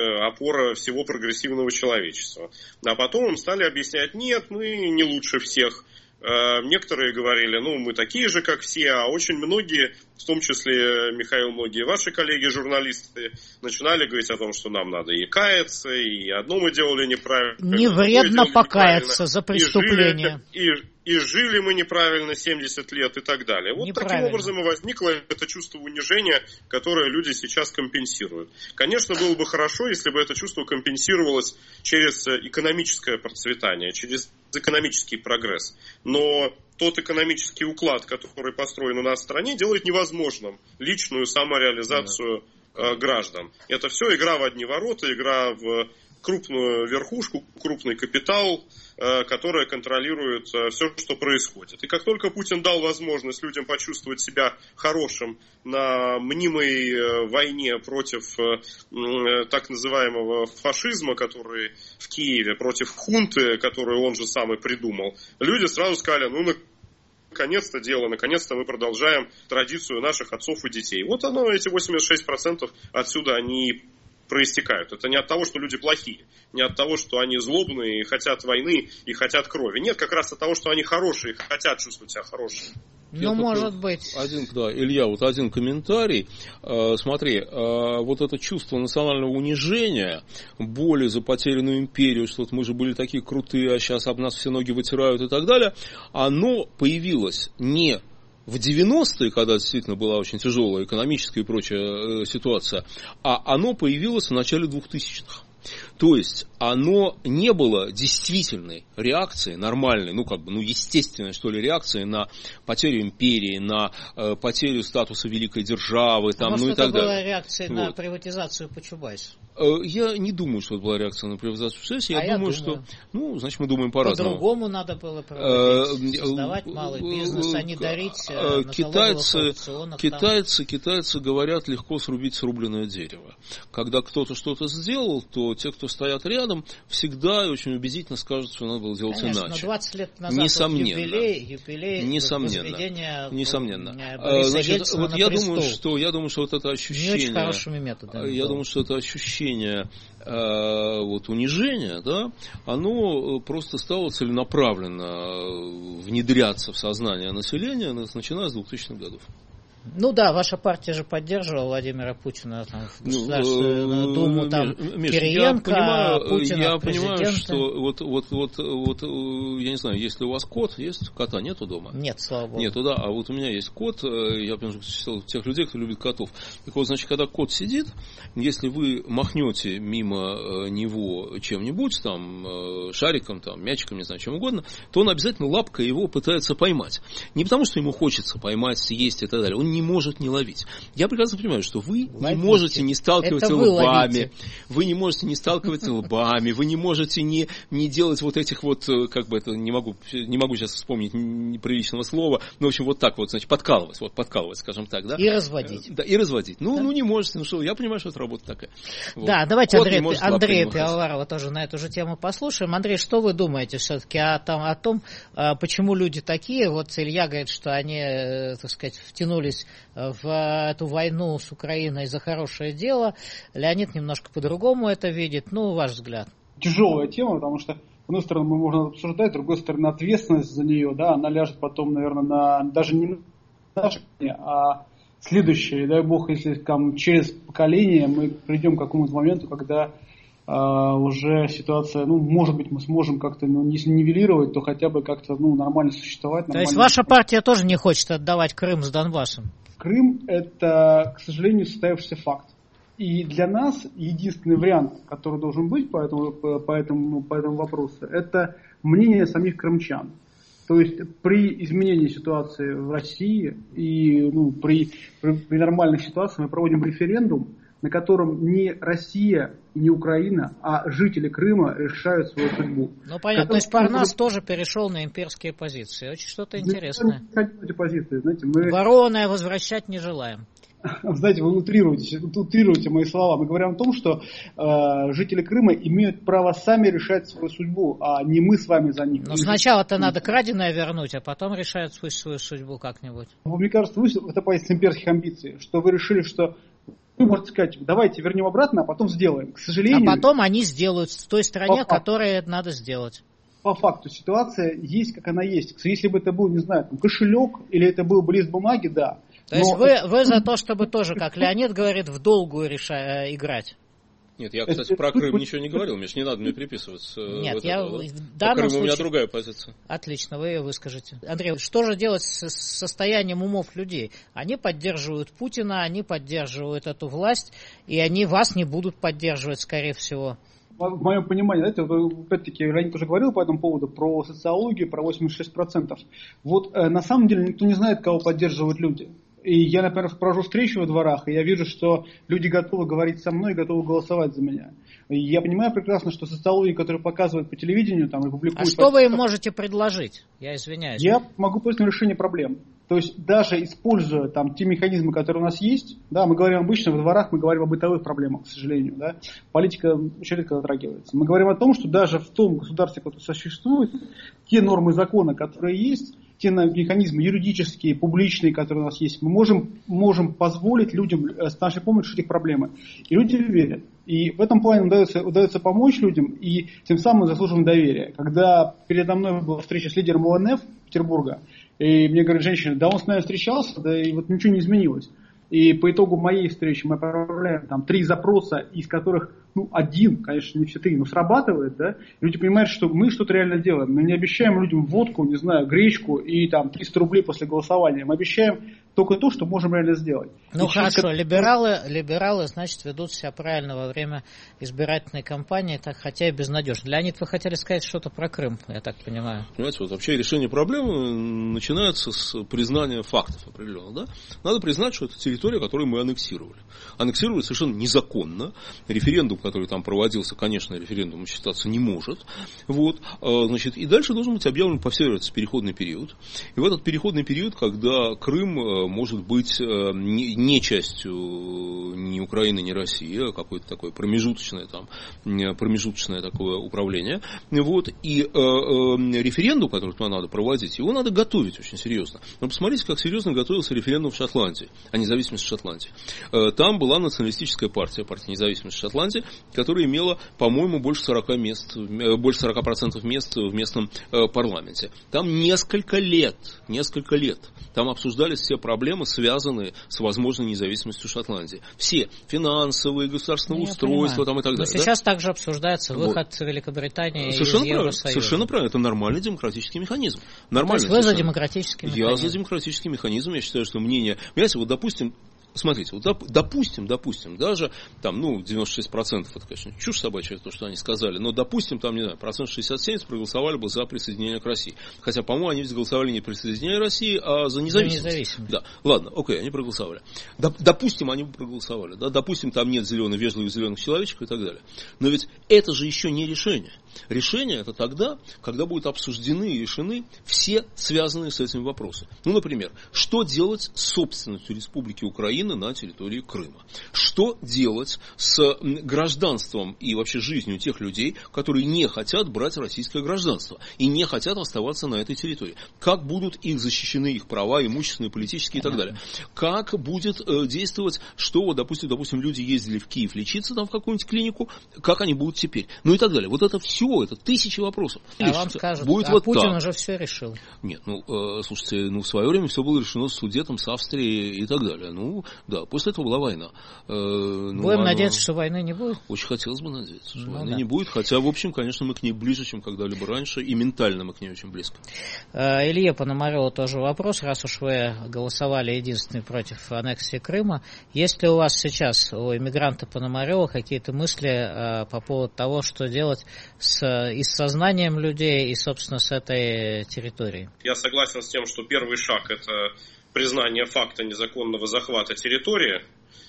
опора всего прогрессивного человечества. А потом им стали объяснять, нет, мы не лучше всех. Некоторые говорили, ну, мы такие же, как все, а очень многие, в том числе, Михаил, многие ваши коллеги-журналисты, начинали говорить о том, что нам надо и каяться, и одно мы делали неправильно. Не вредно покаяться за преступление. И жили, и, и жили мы неправильно семьдесят лет и так далее. Вот таким образом и возникло это чувство унижения, которое люди сейчас компенсируют. Конечно, было бы хорошо, если бы это чувство компенсировалось через экономическое процветание, через экономический прогресс. Но тот экономический уклад, который построен у нас в стране, делает невозможным личную самореализацию э, граждан. Это все игра в одни ворота, игра в крупную верхушку, крупный капитал, э, которая контролирует э, все, что происходит. И как только Путин дал возможность людям почувствовать себя хорошим на мнимой э, войне против э, э, так называемого фашизма, который в Киеве, против хунты, которую он же сам и придумал, люди сразу сказали, ну, наконец-то дело, наконец-то мы продолжаем традицию наших отцов и детей. Вот оно, эти восемьдесят шесть процентов отсюда они проистекают. Это не от того, что люди плохие, не от того, что они злобные и хотят войны и хотят крови. Нет, как раз от того, что они хорошие и хотят чувствовать себя хорошими. Ну, может быть. Один, да, Илья, вот один комментарий. Э, смотри, э, вот это чувство национального унижения, боли за потерянную империю, что вот мы же были такие крутые, а сейчас об нас все ноги вытирают и так далее, оно появилось не в девяностые, когда действительно была очень тяжелая экономическая и прочая э, ситуация, а оно появилось в начале двухтысячных. То есть оно не было действительной реакцией, нормальной, ну как бы, ну естественной что ли реакцией на потерю империи, на э, потерю статуса великой державы, там, а ну может, и так это далее. была реакция вот. на приватизацию по Чубайсу? Я не думаю, что это была реакция на приватизацию сессии. Я, а думаю, я думаю, что, ну, значит, мы думаем по-разному. По-другому надо было проводить, создавать малый бизнес, а не дарить китайцы, китайцы, китайцы говорят, легко срубить срубленное дерево. Когда кто-то что-то сделал, то те, кто стоят рядом, всегда и очень убедительно скажут, что надо было делать Конечно, иначе. Но двадцать лет назад Несомненно. юбилей, юбилей Несомненно. Несомненно. Бориса Значит, Ельцина вот на я престол. думаю, что я думаю, что вот это ощущение. Не очень хорошими методами. Я думаю, что это ощущение э, вот, унижения, да, оно просто стало целенаправленно внедряться в сознание населения, начиная с двухтысячных годов. Ну да, ваша партия же поддерживала Владимира Путина там, в Государственную ну, Думу, там Миш, Кириенко, я понимаю, Путина, я президента. понимаю, что вот, вот, вот, вот, я не знаю, если у вас кот, есть кота нету дома? Нет, слава богу. Нету, да, а вот у меня есть кот, я прям тех людей, кто любит котов. Так вот, значит, когда кот сидит, если вы махнете мимо него чем-нибудь, там, шариком, там, мячиком, не знаю, чем угодно, то он обязательно лапкой его пытается поймать. Не потому, что ему хочется поймать, съесть и так далее. Он не может не ловить. Я прекрасно понимаю, что вы Ловите. не можете не сталкиваться вы лбами, ловите. вы не можете не сталкиваться лбами, вы не можете не, не делать вот этих вот, как бы это, не могу, не могу сейчас вспомнить неприличного слова, но, в общем, вот так вот, значит, подкалывать, вот подкалывать, скажем так, да? И разводить. Да, и разводить. Ну, да. ну не можете, ну что, я понимаю, что это работа такая. Вот. Да, давайте Кот Андрей, Андрея Пивоварова Пивоварова тоже на эту же тему послушаем. Андрей, что вы думаете все-таки о том, о том, почему люди такие? Вот Илья говорит, что они, так сказать, втянулись в эту войну с Украиной за хорошее дело. Леонид немножко по-другому это видит. Ну, ваш взгляд. Тяжелая тема, потому что, с одной стороны, мы можем обсуждать, с другой стороны, ответственность за нее, да, она ляжет потом, наверное, на даже не на наши, а следующее. Дай бог, если там через поколение мы придем к какому-то моменту, когда Uh, уже ситуация, ну, может быть, мы сможем как-то, ну, если нивелировать, то хотя бы как-то, ну, нормально существовать. Нормально. То есть ваша партия тоже не хочет отдавать Крым с Донбассом? Крым – это, к сожалению, состоявшийся факт. И для нас единственный вариант, который должен быть по этому, по этому, по этому вопросу, это мнение самих крымчан. То есть при изменении ситуации в России и, ну, при, при, при нормальных ситуациях мы проводим референдум, на котором не Россия и не Украина, а жители Крыма решают свою судьбу. Ну, понятно. То есть Парнас будет... тоже перешел на имперские позиции. Очень что-то интересное. Эти позиции, знаете, мы... Вороное возвращать не желаем. Знаете, вы утрируете, утрируете мои слова. Мы говорим о том, что э, жители Крыма имеют право сами решать свою судьбу, а не мы с вами за них. Но сначала-то надо краденое вернуть, а потом решают свою, свою судьбу как-нибудь. Мне кажется, вы, это позиция имперских амбиций, что вы решили, что вы можете сказать, давайте вернем обратно, а потом сделаем. К сожалению... А потом они сделают в той стране, которую надо сделать. По факту ситуация есть, как она есть. Если бы это был, не знаю, там, кошелек или это был бы лист бумаги, да. То есть вы, вы за то, чтобы тоже, как Леонид говорит, в долгую реша... играть? Нет, я, кстати, про Крым ничего не говорил, Миш, не надо мне приписывать. Нет, я в данном Крыму случае... у меня другая позиция. Отлично, вы ее выскажете. Андрей, что же делать с состоянием умов людей? Они поддерживают Путина, они поддерживают эту власть, и они вас не будут поддерживать, скорее всего. В моем понимании, знаете, вот, опять-таки, Леонид уже говорил по этому поводу, про социологию, про восемьдесят шесть процентов. Вот э, на самом деле никто не знает, кого поддерживают люди. И я, например, провожу встречу во дворах, и я вижу, что люди готовы говорить со мной, готовы голосовать за меня. И я понимаю прекрасно, что социологии, которые показывают по телевидению, там, и публикуют... А что вы им можете предложить? Я извиняюсь. Я могу просто решение проблем. То есть даже используя там те механизмы, которые у нас есть, да, мы говорим обычно во дворах, мы говорим о бытовых проблемах, к сожалению, да, политика очень редко затрагивается. Мы говорим о том, что даже в том государстве, которое существует, те нормы закона, которые есть, те механизмы юридические, публичные, которые у нас есть, мы можем, можем позволить людям с нашей помощью решить их проблемы. И люди верят. И в этом плане удается, удается помочь людям, и тем самым заслуживаем доверия. Когда передо мной была встреча с лидером О Н Ф Петербурга, и мне говорит женщина, да он с нами встречался, да и вот ничего не изменилось. И по итогу моей встречи мы отправляем там три запроса, из которых, ну, один, конечно, не все три, но срабатывает, да. Люди понимают, что мы что-то реально делаем. Мы не обещаем людям водку, не знаю, гречку и там триста рублей после голосования. Мы обещаем только то, что можем реально сделать. Ну и хорошо, через... либералы, либералы, значит, ведут себя правильно во время избирательной кампании, так, хотя и безнадежно. Леонид, вы хотели сказать что-то про Крым, я так понимаю. Понимаете, вот вообще решение проблемы начинается с признания фактов определенно, да? Надо признать, что это территория, которую мы аннексировали. Аннексировали совершенно незаконно. Референдум, который там проводился, конечно, референдумом считаться не может. Вот, значит, и дальше должен быть объявлен по всей вероятности переходный период. И в этот переходный период, когда Крым может быть не, не частью ни Украины, ни России, а какое-то такое промежуточное, там, промежуточное такое управление. Вот, и э, э, референдум, который туда надо проводить, его надо готовить очень серьезно. Но посмотрите, как серьезно готовился референдум в Шотландии, о независимости Шотландии. Э, там была националистическая партия, партия независимости Шотландии, которая имела, по-моему, больше сорока мест, больше сорока процентов мест в местном э, парламенте. Там несколько лет, несколько лет, там обсуждались все проблемы, связанные с возможной независимостью Шотландии. Все. Финансовые, государственное ну, устройство там, и так Но далее. сейчас да? также обсуждается выход вот. Великобритании совершенно из правильно, Евросоюза. Совершенно правильно. Это нормальный демократический механизм. Нормальный, То есть вы за демократический механизм? Я за демократический механизм. Я считаю, что мнение... Понимаете, вот, допустим, смотрите, вот доп, допустим, допустим, даже там, ну, девяносто шесть процентов, это, конечно, чушь собачья, то, что они сказали, но, допустим, там, не знаю, процент шестьдесят семь проголосовали бы за присоединение к России. Хотя, по-моему, они ведь голосовали не присоединение России, а за независимость. независимость. Да, ладно, окей, они проголосовали. Доп, допустим, они бы проголосовали, да, допустим, там нет зеленых, вежливых зеленых человечков и так далее. Но ведь это же еще не решение. Решение это тогда, когда будут обсуждены и решены все связанные с этим вопросы. Ну, например, что делать с собственностью Республики Украина на территории Крыма? Что делать с гражданством и вообще жизнью тех людей, которые не хотят брать российское гражданство и не хотят оставаться на этой территории? Как будут их защищены их права, имущественные, политические и так далее? Как будет э, действовать, что, допустим, допустим, люди ездили в Киев лечиться там в какую-нибудь клинику, как они будут теперь? Ну и так далее. Вот это все. Это тысячи вопросов. А Лишь, вам скажут, будет а вот Путин так. уже все решил. Нет, ну, э, слушайте, ну, в свое время все было решено с Судетом, с Австрией и так далее. Ну, да, после этого была война. Э, ну, Будем она... надеяться, что войны не будет? Очень хотелось бы надеяться, что ну, войны да. не будет. Хотя, в общем, конечно, мы к ней ближе, чем когда-либо раньше. И ментально мы к ней очень близко. Э, Илье Пономареву тоже вопрос. Раз уж вы голосовали единственный против аннексии Крыма, есть ли у вас сейчас, у иммигранта Пономарева, какие-то мысли э, по поводу того, что делать с, и с сознанием людей, и, собственно, с этой территорией? Я согласен с тем, что первый шаг – это признание факта незаконного захвата территории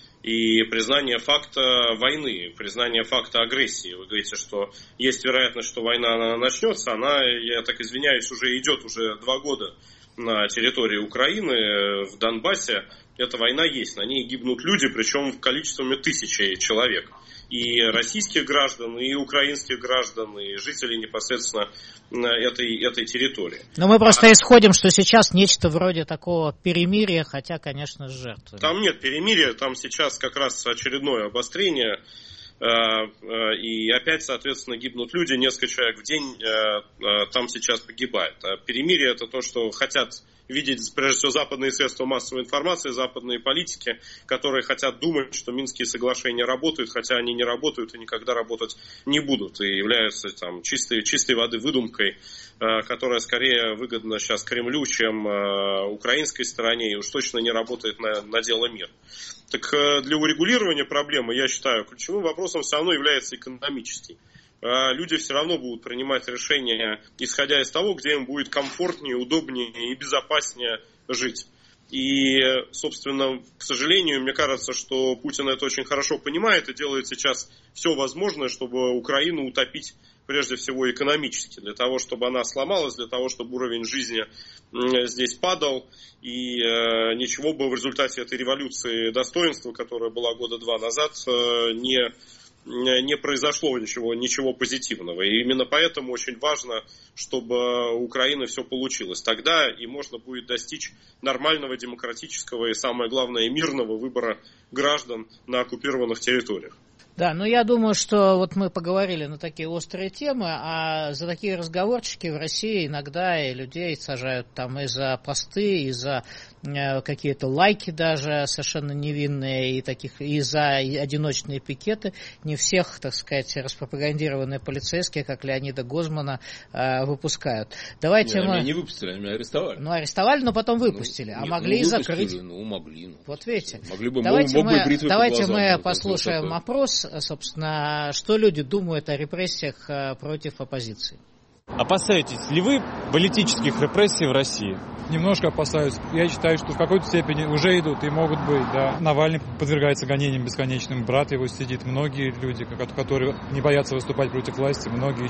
и признание факта войны, признание факта агрессии. Вы говорите, что есть вероятность, что война она начнется. Она, я так извиняюсь, уже идет уже два года на территории Украины, в Донбассе. Эта война есть, на ней гибнут люди, причем количествами тысячи человек. И российских граждан, и украинских граждан, и жителей непосредственно этой, этой территории. Но мы просто а, исходим, что сейчас нечто вроде такого перемирия, хотя, конечно, с жертвами. Там нет перемирия, там сейчас как раз очередное обострение. И опять, соответственно, гибнут люди, несколько человек в день там сейчас погибает. А перемирие – это то, что хотят видеть, прежде всего, западные средства массовой информации, западные политики, которые хотят думать, что Минские соглашения работают, хотя они не работают и никогда работать не будут, и являются там, чистой, чистой воды выдумкой, которая скорее выгодна сейчас Кремлю, чем украинской стороне, и уж точно не работает на, на дело мира. Так для урегулирования проблемы, я считаю, ключевым вопросом все равно является экономический. Люди все равно будут принимать решения, исходя из того, где им будет комфортнее, удобнее и безопаснее жить. И, собственно, к сожалению, мне кажется, что Путин это очень хорошо понимает и делает сейчас все возможное, чтобы Украину утопить прежде всего экономически, для того, чтобы она сломалась, для того, чтобы уровень жизни здесь падал, и ничего бы в результате этой революции достоинства, которая была года два назад, не... не произошло ничего, ничего позитивного. И именно поэтому очень важно, чтобы у Украины все получилось. Тогда и можно будет достичь нормального, демократического и, самое главное, мирного выбора граждан на оккупированных территориях. Да, ну я думаю, что вот мы поговорили на такие острые темы, а за такие разговорчики в России иногда и людей сажают там и за посты, и за э, какие-то лайки даже совершенно невинные, и, таких, и за одиночные пикеты. Не всех, так сказать, распропагандированные полицейские, как Леонида Гозмана, э, выпускают. Давайте не, мы... Меня не выпустили, они меня арестовали. Ну, арестовали, но потом выпустили, ну, а нет, могли ну, и закрыть. Ну, могли. Ну, вот видите. Могли бы, давайте мог, мы, мог бы давайте глазам, мы ну, послушаем опрос, собственно, что люди думают о репрессиях против оппозиции. Опасаетесь ли вы политических репрессий в России? Немножко опасаюсь. Я считаю, что в какой-то степени уже идут и могут быть. Да. Навальный подвергается гонениям бесконечным. Брат его сидит. Многие люди, которые не боятся выступать против власти. Многие.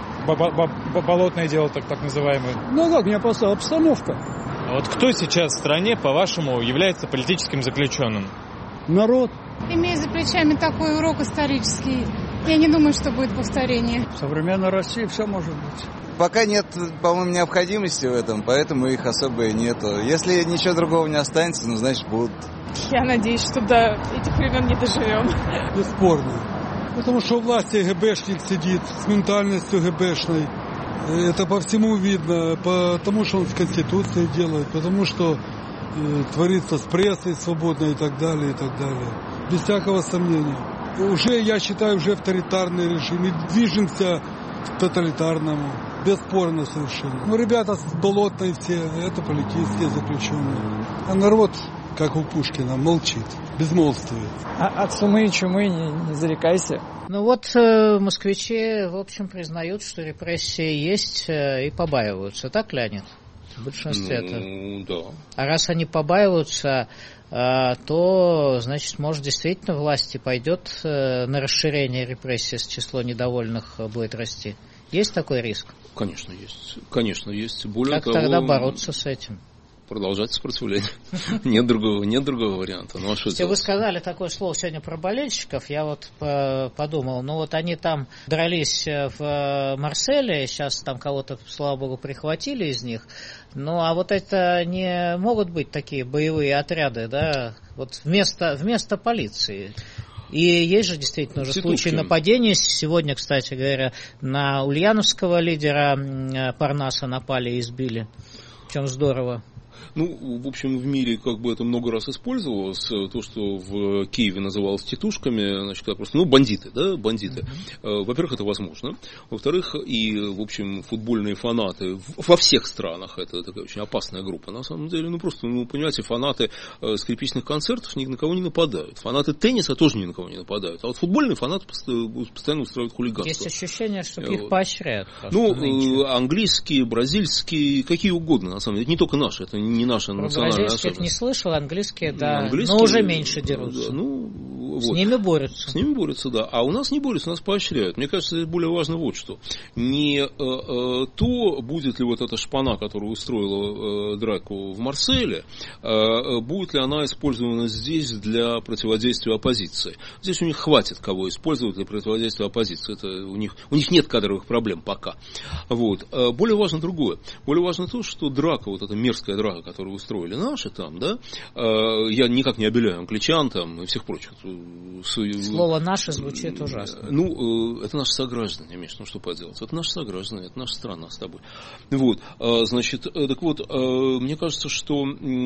Болотное дело, так, так называемое. Ну как, не опасаюсь. Обстановка. А вот кто сейчас в стране, по-вашему, является политическим заключенным? Народ. Имея за плечами такой урок исторический, я не думаю, что будет повторение. В современной России все может быть. Пока нет, по-моему, необходимости в этом, поэтому их особо и нету. Если ничего другого не останется, ну, значит, будут. Я надеюсь, что до этих времен не доживем. Бесспорно. Потому что у власти ГБшник сидит с ментальностью ГБшной. Это по всему видно, потому что он с Конституцией делает, потому что э, творится с прессой свободной и так далее, и так далее. Без всякого сомнения. Уже, я считаю, уже авторитарный режим. И движемся к тоталитарному. Бесспорно совершенно. Ну, ребята с Болотной все, это политические заключенные. А народ как у Пушкина, молчит, безмолвствует. А от сумы и чумы не, не зарекайся. Ну вот э, москвичи, в общем, признают, что репрессии есть э, и побаиваются. Так, Леонид? В большинстве ну, это. Да. А раз они побаиваются, э, то, значит, может, действительно власти пойдет э, на расширение репрессий, с число недовольных будет расти. Есть такой риск? Конечно, есть. Конечно, есть. Более как того, тогда бороться с этим? Продолжать сопротивление. Нет другого, нет другого варианта. Ну, а что Если вы сказали такое слово сегодня про болельщиков, я вот подумал, ну вот они там дрались в Марселе, сейчас там кого-то, слава богу, прихватили из них, ну а вот это не могут быть такие боевые отряды, да, вот вместо, вместо полиции. И есть же действительно уже случаи нападений. Сегодня, кстати говоря, на ульяновского лидера Парнаса напали и избили. Причем здорово. Ну, в общем, в мире как бы это много раз использовалось. То, что в Киеве называлось тетушками, значит, когда просто, ну, бандиты, да, бандиты. Mm-hmm. Во-первых, это возможно. Во-вторых, и, в общем, футбольные фанаты во всех странах, это такая очень опасная группа, на самом деле. Ну, просто, ну, понимаете, фанаты скрипичных концертов ни на кого не нападают. Фанаты тенниса тоже ни на кого не нападают. А вот футбольные фанаты постоянно устраивают хулиганство. Есть ощущение, что их поощряют. Ну, нынче. Английские, бразильские, какие угодно, на самом деле. Это не только наши, это не наша национальная особенность. Бразильских не слышал, английские, да, английские, но уже меньше дерутся. Да, ну, с вот. ними борются. С ними борются, да. А у нас не борются, нас поощряют. Мне кажется, это более важно вот что. Не э, э, то, будет ли вот эта шпана, которая устроила э, драку в Марселе, э, будет ли она использована здесь для противодействия оппозиции. Здесь у них хватит кого использовать для противодействия оппозиции. Это у них, у них нет кадровых проблем пока. Вот. Более важно другое. Более важно то, что драка, вот эта мерзкая драка, которую устроили наши там, да, я никак не обеляю англичан там и всех прочих. Слово «наши» звучит ужасно. Ну, это наши сограждане, Миш, ну что поделать. Это наши сограждане, это наша страна с тобой. Вот, значит, так вот, мне кажется, что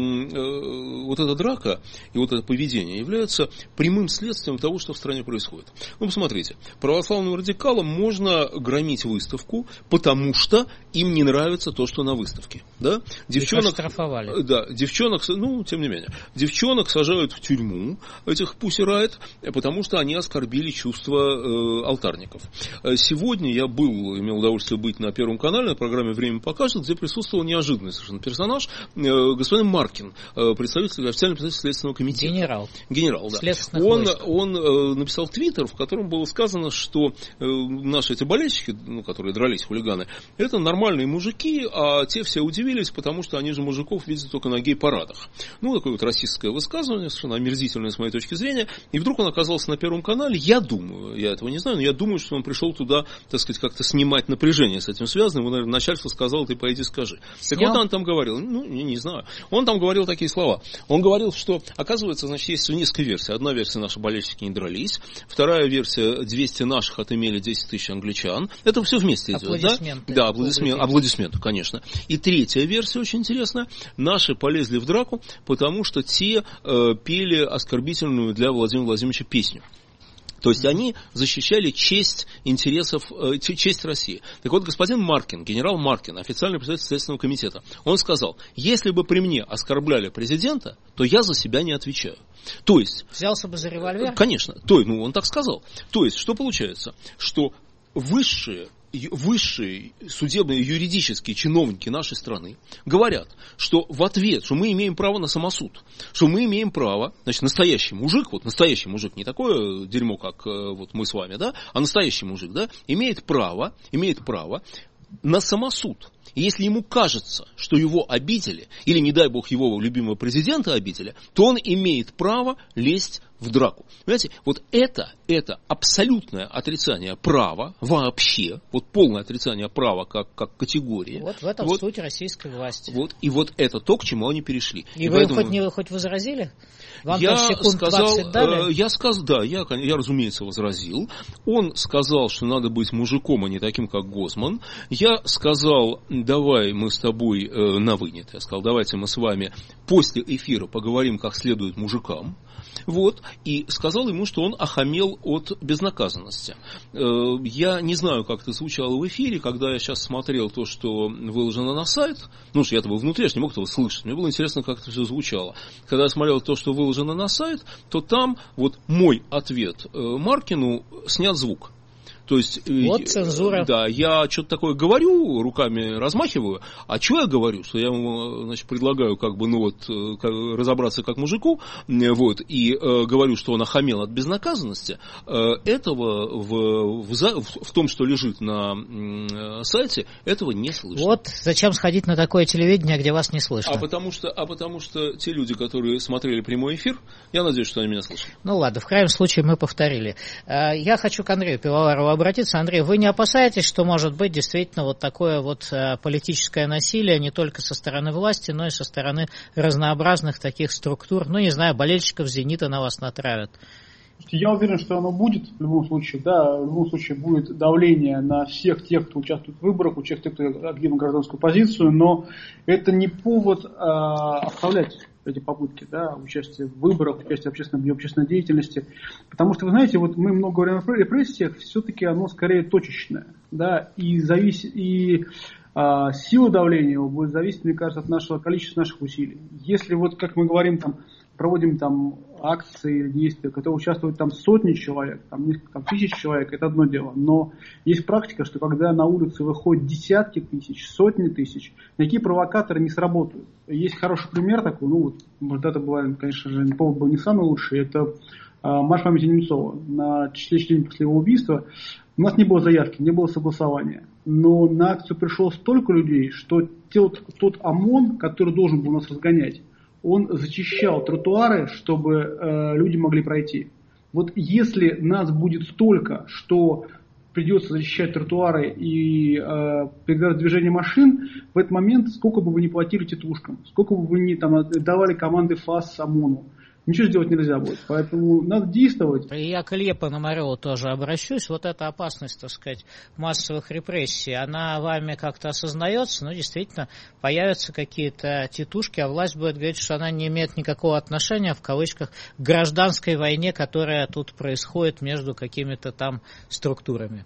вот эта драка и вот это поведение являются прямым следствием того, что в стране происходит. Ну, посмотрите, православным радикалам можно громить выставку, потому что им не нравится то, что на выставке. Да? Девчонок, штрафовали. Да, девчонок, ну, тем не менее, девчонок сажают в тюрьму, этих Pussy Riot, потому что они оскорбили чувства э, алтарников. Сегодня я был, имел удовольствие быть на Первом канале, на программе «Время покажет», где присутствовал неожиданный совершенно персонаж, э, господин Маркин, э, представитель, официальный представитель Следственного комитета. Генерал. Генерал, да. Он, он э, написал твиттер, в котором было сказано, что э, наши эти болельщики, ну, которые дрались, хулиганы, это нормальные мужики, а те все удивились, потому что они же мужиков видят только на гей-парадах. Ну, такое вот расистское высказывание, совершенно омерзительное с моей точки зрения. И вдруг он оказался на Первом канале. Я думаю, я этого не знаю, но я думаю, что он пришел туда, так сказать, как-то снимать напряжение с этим связано. Ему, наверное, начальство сказало: ты пойди скажи. Так вот он там говорил, ну, не, не знаю. Он там говорил такие слова. Он говорил, что, оказывается, значит, есть несколько версий. Одна версия: наши болельщики не дрались. Вторая версия: двести наших отымели десять тысяч англичан. Это все вместе идет, аплодисменты. Да, да, аплодисменты, аплодисменты, конечно. И третья версия очень интересная. Наши полезли в драку, потому что те э, пели оскорбительную для Владимира Владимировича песню. То есть они защищали честь интересов, э, честь России. Так вот, господин Маркин, генерал Маркин, официальный представитель Следственного комитета, он сказал: если бы при мне оскорбляли президента, то я за себя не отвечаю. То есть... Взялся бы за револьвер? Конечно. То, ну, он так сказал. То есть, что получается? Что высшие... высшие судебные юридические чиновники нашей страны говорят, что в ответ, что мы имеем право на самосуд, что мы имеем право, значит, настоящий мужик, вот настоящий мужик, не такое дерьмо, как вот мы с вами, да, а настоящий мужик, да, имеет право, имеет право на самосуд. И если ему кажется, что его обидели, или, не дай бог, его любимого президента обидели, то он имеет право лезть в драку. Понимаете, вот это, это абсолютное отрицание права вообще, вот полное отрицание права как, как категории. Вот в этом вот, суть российской власти. Вот, и вот это то, к чему они перешли. И, и вы поэтому... хоть, не, хоть возразили? Вам я секунд сказал, двадцать дали? Я сказал, да, я, я, разумеется, возразил. Он сказал, что надо быть мужиком, а не таким, как Гозман. Я сказал: давай мы с тобой э, на вынет. Я сказал: давайте мы с вами после эфира поговорим как следует мужикам. Вот, и сказал ему, что он охамел от безнаказанности. Я не знаю, как это звучало в эфире, когда я сейчас смотрел то, что выложено на сайт. Ну, что я-то был внутри, я же не мог этого слышать. Мне было интересно, как это все звучало. Когда я смотрел то, что выложено на сайт, то там вот мой ответ Маркину снят звук. То есть, вот цензура. Да, я что-то такое говорю, руками размахиваю, а что я говорю? Что я ему, значит, предлагаю как бы, ну вот, как, разобраться как мужику, вот, и э, говорю, что он охамел от безнаказанности. Э, этого в, в, в, в том, что лежит на э, сайте, этого не слышно. Вот зачем сходить на такое телевидение, где вас не слышно? А потому что, а потому что те люди, которые смотрели прямой эфир, я надеюсь, что они меня слышат. Ну ладно, в крайнем случае мы повторили. Я хочу к Андрею Пивоварову обратиться. Андрей, вы не опасаетесь, что может быть действительно вот такое вот политическое насилие не только со стороны власти, но и со стороны разнообразных таких структур, ну, не знаю, болельщиков «Зенита» на вас натравят? Я уверен, что оно будет в любом случае, да, в любом случае будет давление на всех тех, кто участвует в выборах, у всех тех, кто активно гражданскую позицию, но это не повод а, оставлять эти попытки, да, участия в выборах, участия в общественной, в общественной деятельности. Потому что, вы знаете, вот мы много говорим о репрессиях, все-таки оно скорее точечное, да, и, завис... и а, сила давления его будет зависеть, мне кажется, от нашего количества наших усилий. Если вот, как мы говорим, там, проводим там акции или действия, в которых участвуют там сотни человек, там несколько там, тысяч человек, это одно дело. Но есть практика, что когда на улице выходят десятки тысяч, сотни тысяч, никакие провокаторы не сработают. Есть хороший пример такой, ну вот, может, это было, конечно же, повод был не самый лучший, это э, марш памяти Немцова. На четвертый день после его убийства у нас не было заявки, не было согласования. Но на акцию пришло столько людей, что тот, тот ОМОН, который должен был нас разгонять, он зачищал тротуары, чтобы э, люди могли пройти. Вот если нас будет столько, что придется защищать тротуары и э, преграждать движение машин, в этот момент сколько бы вы ни платили тетушкам, сколько бы вы ни там, давали команды ФАС ОМОНу, ничего сделать нельзя будет. Поэтому надо действовать. Я к Илье Пономареву тоже обращусь. Вот эта опасность, так сказать, массовых репрессий, она вами как-то осознается? Ну, действительно, появятся какие-то тетушки, а власть будет говорить, что она не имеет никакого отношения, в кавычках, к гражданской войне, которая тут происходит между какими-то там структурами.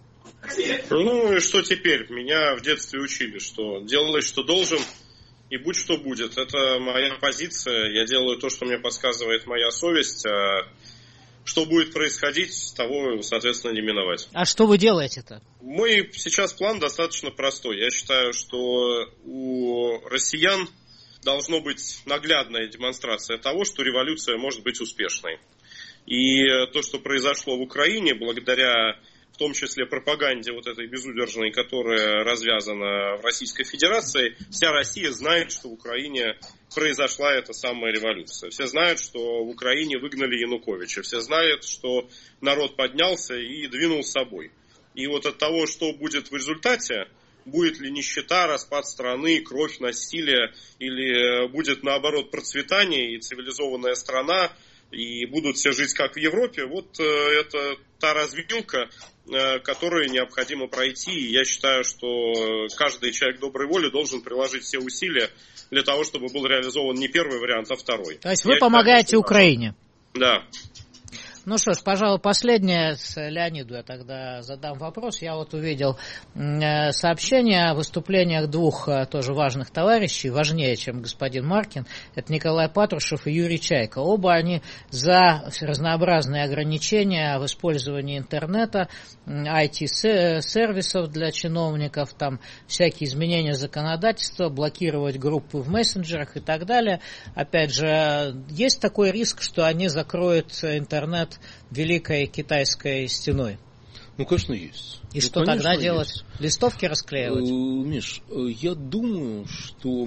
Ну и что теперь? Меня в детстве учили, что делай, что должен, и будь что будет. Это моя позиция. Я делаю то, что мне подсказывает моя совесть. А что будет происходить, того, соответственно, не миновать. А что вы делаете-то? Мой сейчас план достаточно простой. Я считаю, что у россиян должна быть наглядная демонстрация того, что революция может быть успешной. И то, что произошло в Украине, благодаря в том числе пропаганде вот этой безудержной, которая развязана в Российской Федерации, вся Россия знает, что в Украине произошла эта самая революция. Все знают, что в Украине выгнали Януковича. Все знают, что народ поднялся и двинул с собой. И вот от того, что будет в результате, будет ли нищета, распад страны, кровь, насилие, или будет наоборот процветание и цивилизованная страна, и будут все жить как в Европе, вот это та развилка, которую необходимо пройти. И я считаю, что каждый человек доброй воли должен приложить все усилия для того, чтобы был реализован не первый вариант, а второй. То есть вы я помогаете считаю, Украине? Да. Ну что ж, пожалуй, последнее с Леониду я тогда задам вопрос. Я вот увидел сообщение о выступлениях двух тоже важных товарищей, важнее, чем господин Маркин. Это Николай Патрушев и Юрий Чайка. Оба они за разнообразные ограничения в использовании интернета, ай ти-сервисов для чиновников, там всякие изменения законодательства, блокировать группы в мессенджерах и так далее. Опять же, есть такой риск, что они закроют интернет Великой Китайской стеной? Ну, конечно, есть. И ну, что тогда делать? Есть. Листовки расклеивать? Миш, я думаю, что...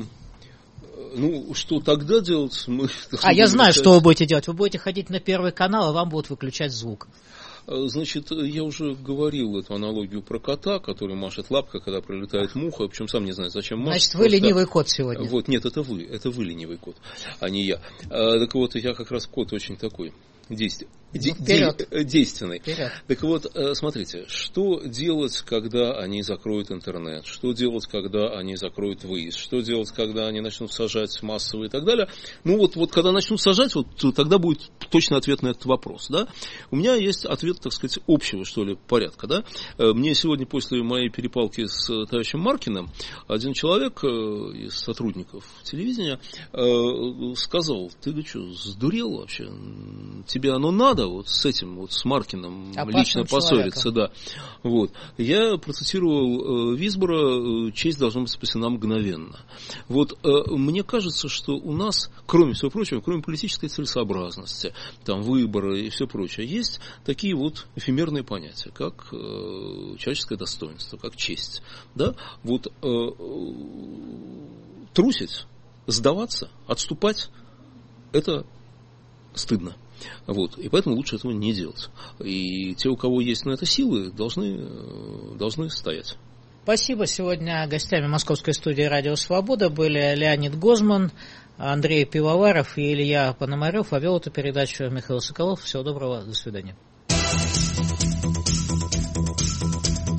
Ну, что тогда делать мы... А я знаю, решать. Что вы будете делать. Вы будете ходить на Первый канал, и вам будут выключать звук. Значит, я уже говорил эту аналогию про кота, который машет лапкой, когда пролетает муха, причем сам не знаю, зачем машет. Значит, вы просто... ленивый кот сегодня. Вот, нет, это вы, это вы ленивый кот, а не я. А, так вот, я как раз кот очень такой действий. Де- де- действенной. Вперед. Так вот, смотрите, что делать, когда они закроют интернет, что делать, когда они закроют выезд, что делать, когда они начнут сажать массово и так далее. Ну вот, вот когда начнут сажать, вот тогда будет точный ответ на этот вопрос. Да? У меня есть ответ, так сказать, общего, что ли, порядка. Да? Мне сегодня после моей перепалки с товарищем Маркиным один человек из сотрудников телевидения сказал: ты да что, сдурел вообще? Тебе оно надо? Вот с этим, вот с Маркиным опасным лично поссориться, да. Вот. Я процитировал э, Висбора: честь должна быть спасена мгновенно. Вот э, мне кажется, что у нас, кроме всего прочего, кроме политической целесообразности, там, выбора и все прочее, есть такие вот эфемерные понятия, как э, человеческое достоинство, как честь. Да? Вот э, трусить, сдаваться, отступать — это стыдно. Вот. И поэтому лучше этого не делать. И те, у кого есть на это силы, должны, должны стоять. Спасибо. Сегодня гостями московской студии «Радио Свобода» были Леонид Гозман, Андрей Пивоваров и Илья Пономарев. А вел эту передачу Михаил Соколов. Всего доброго. До свидания.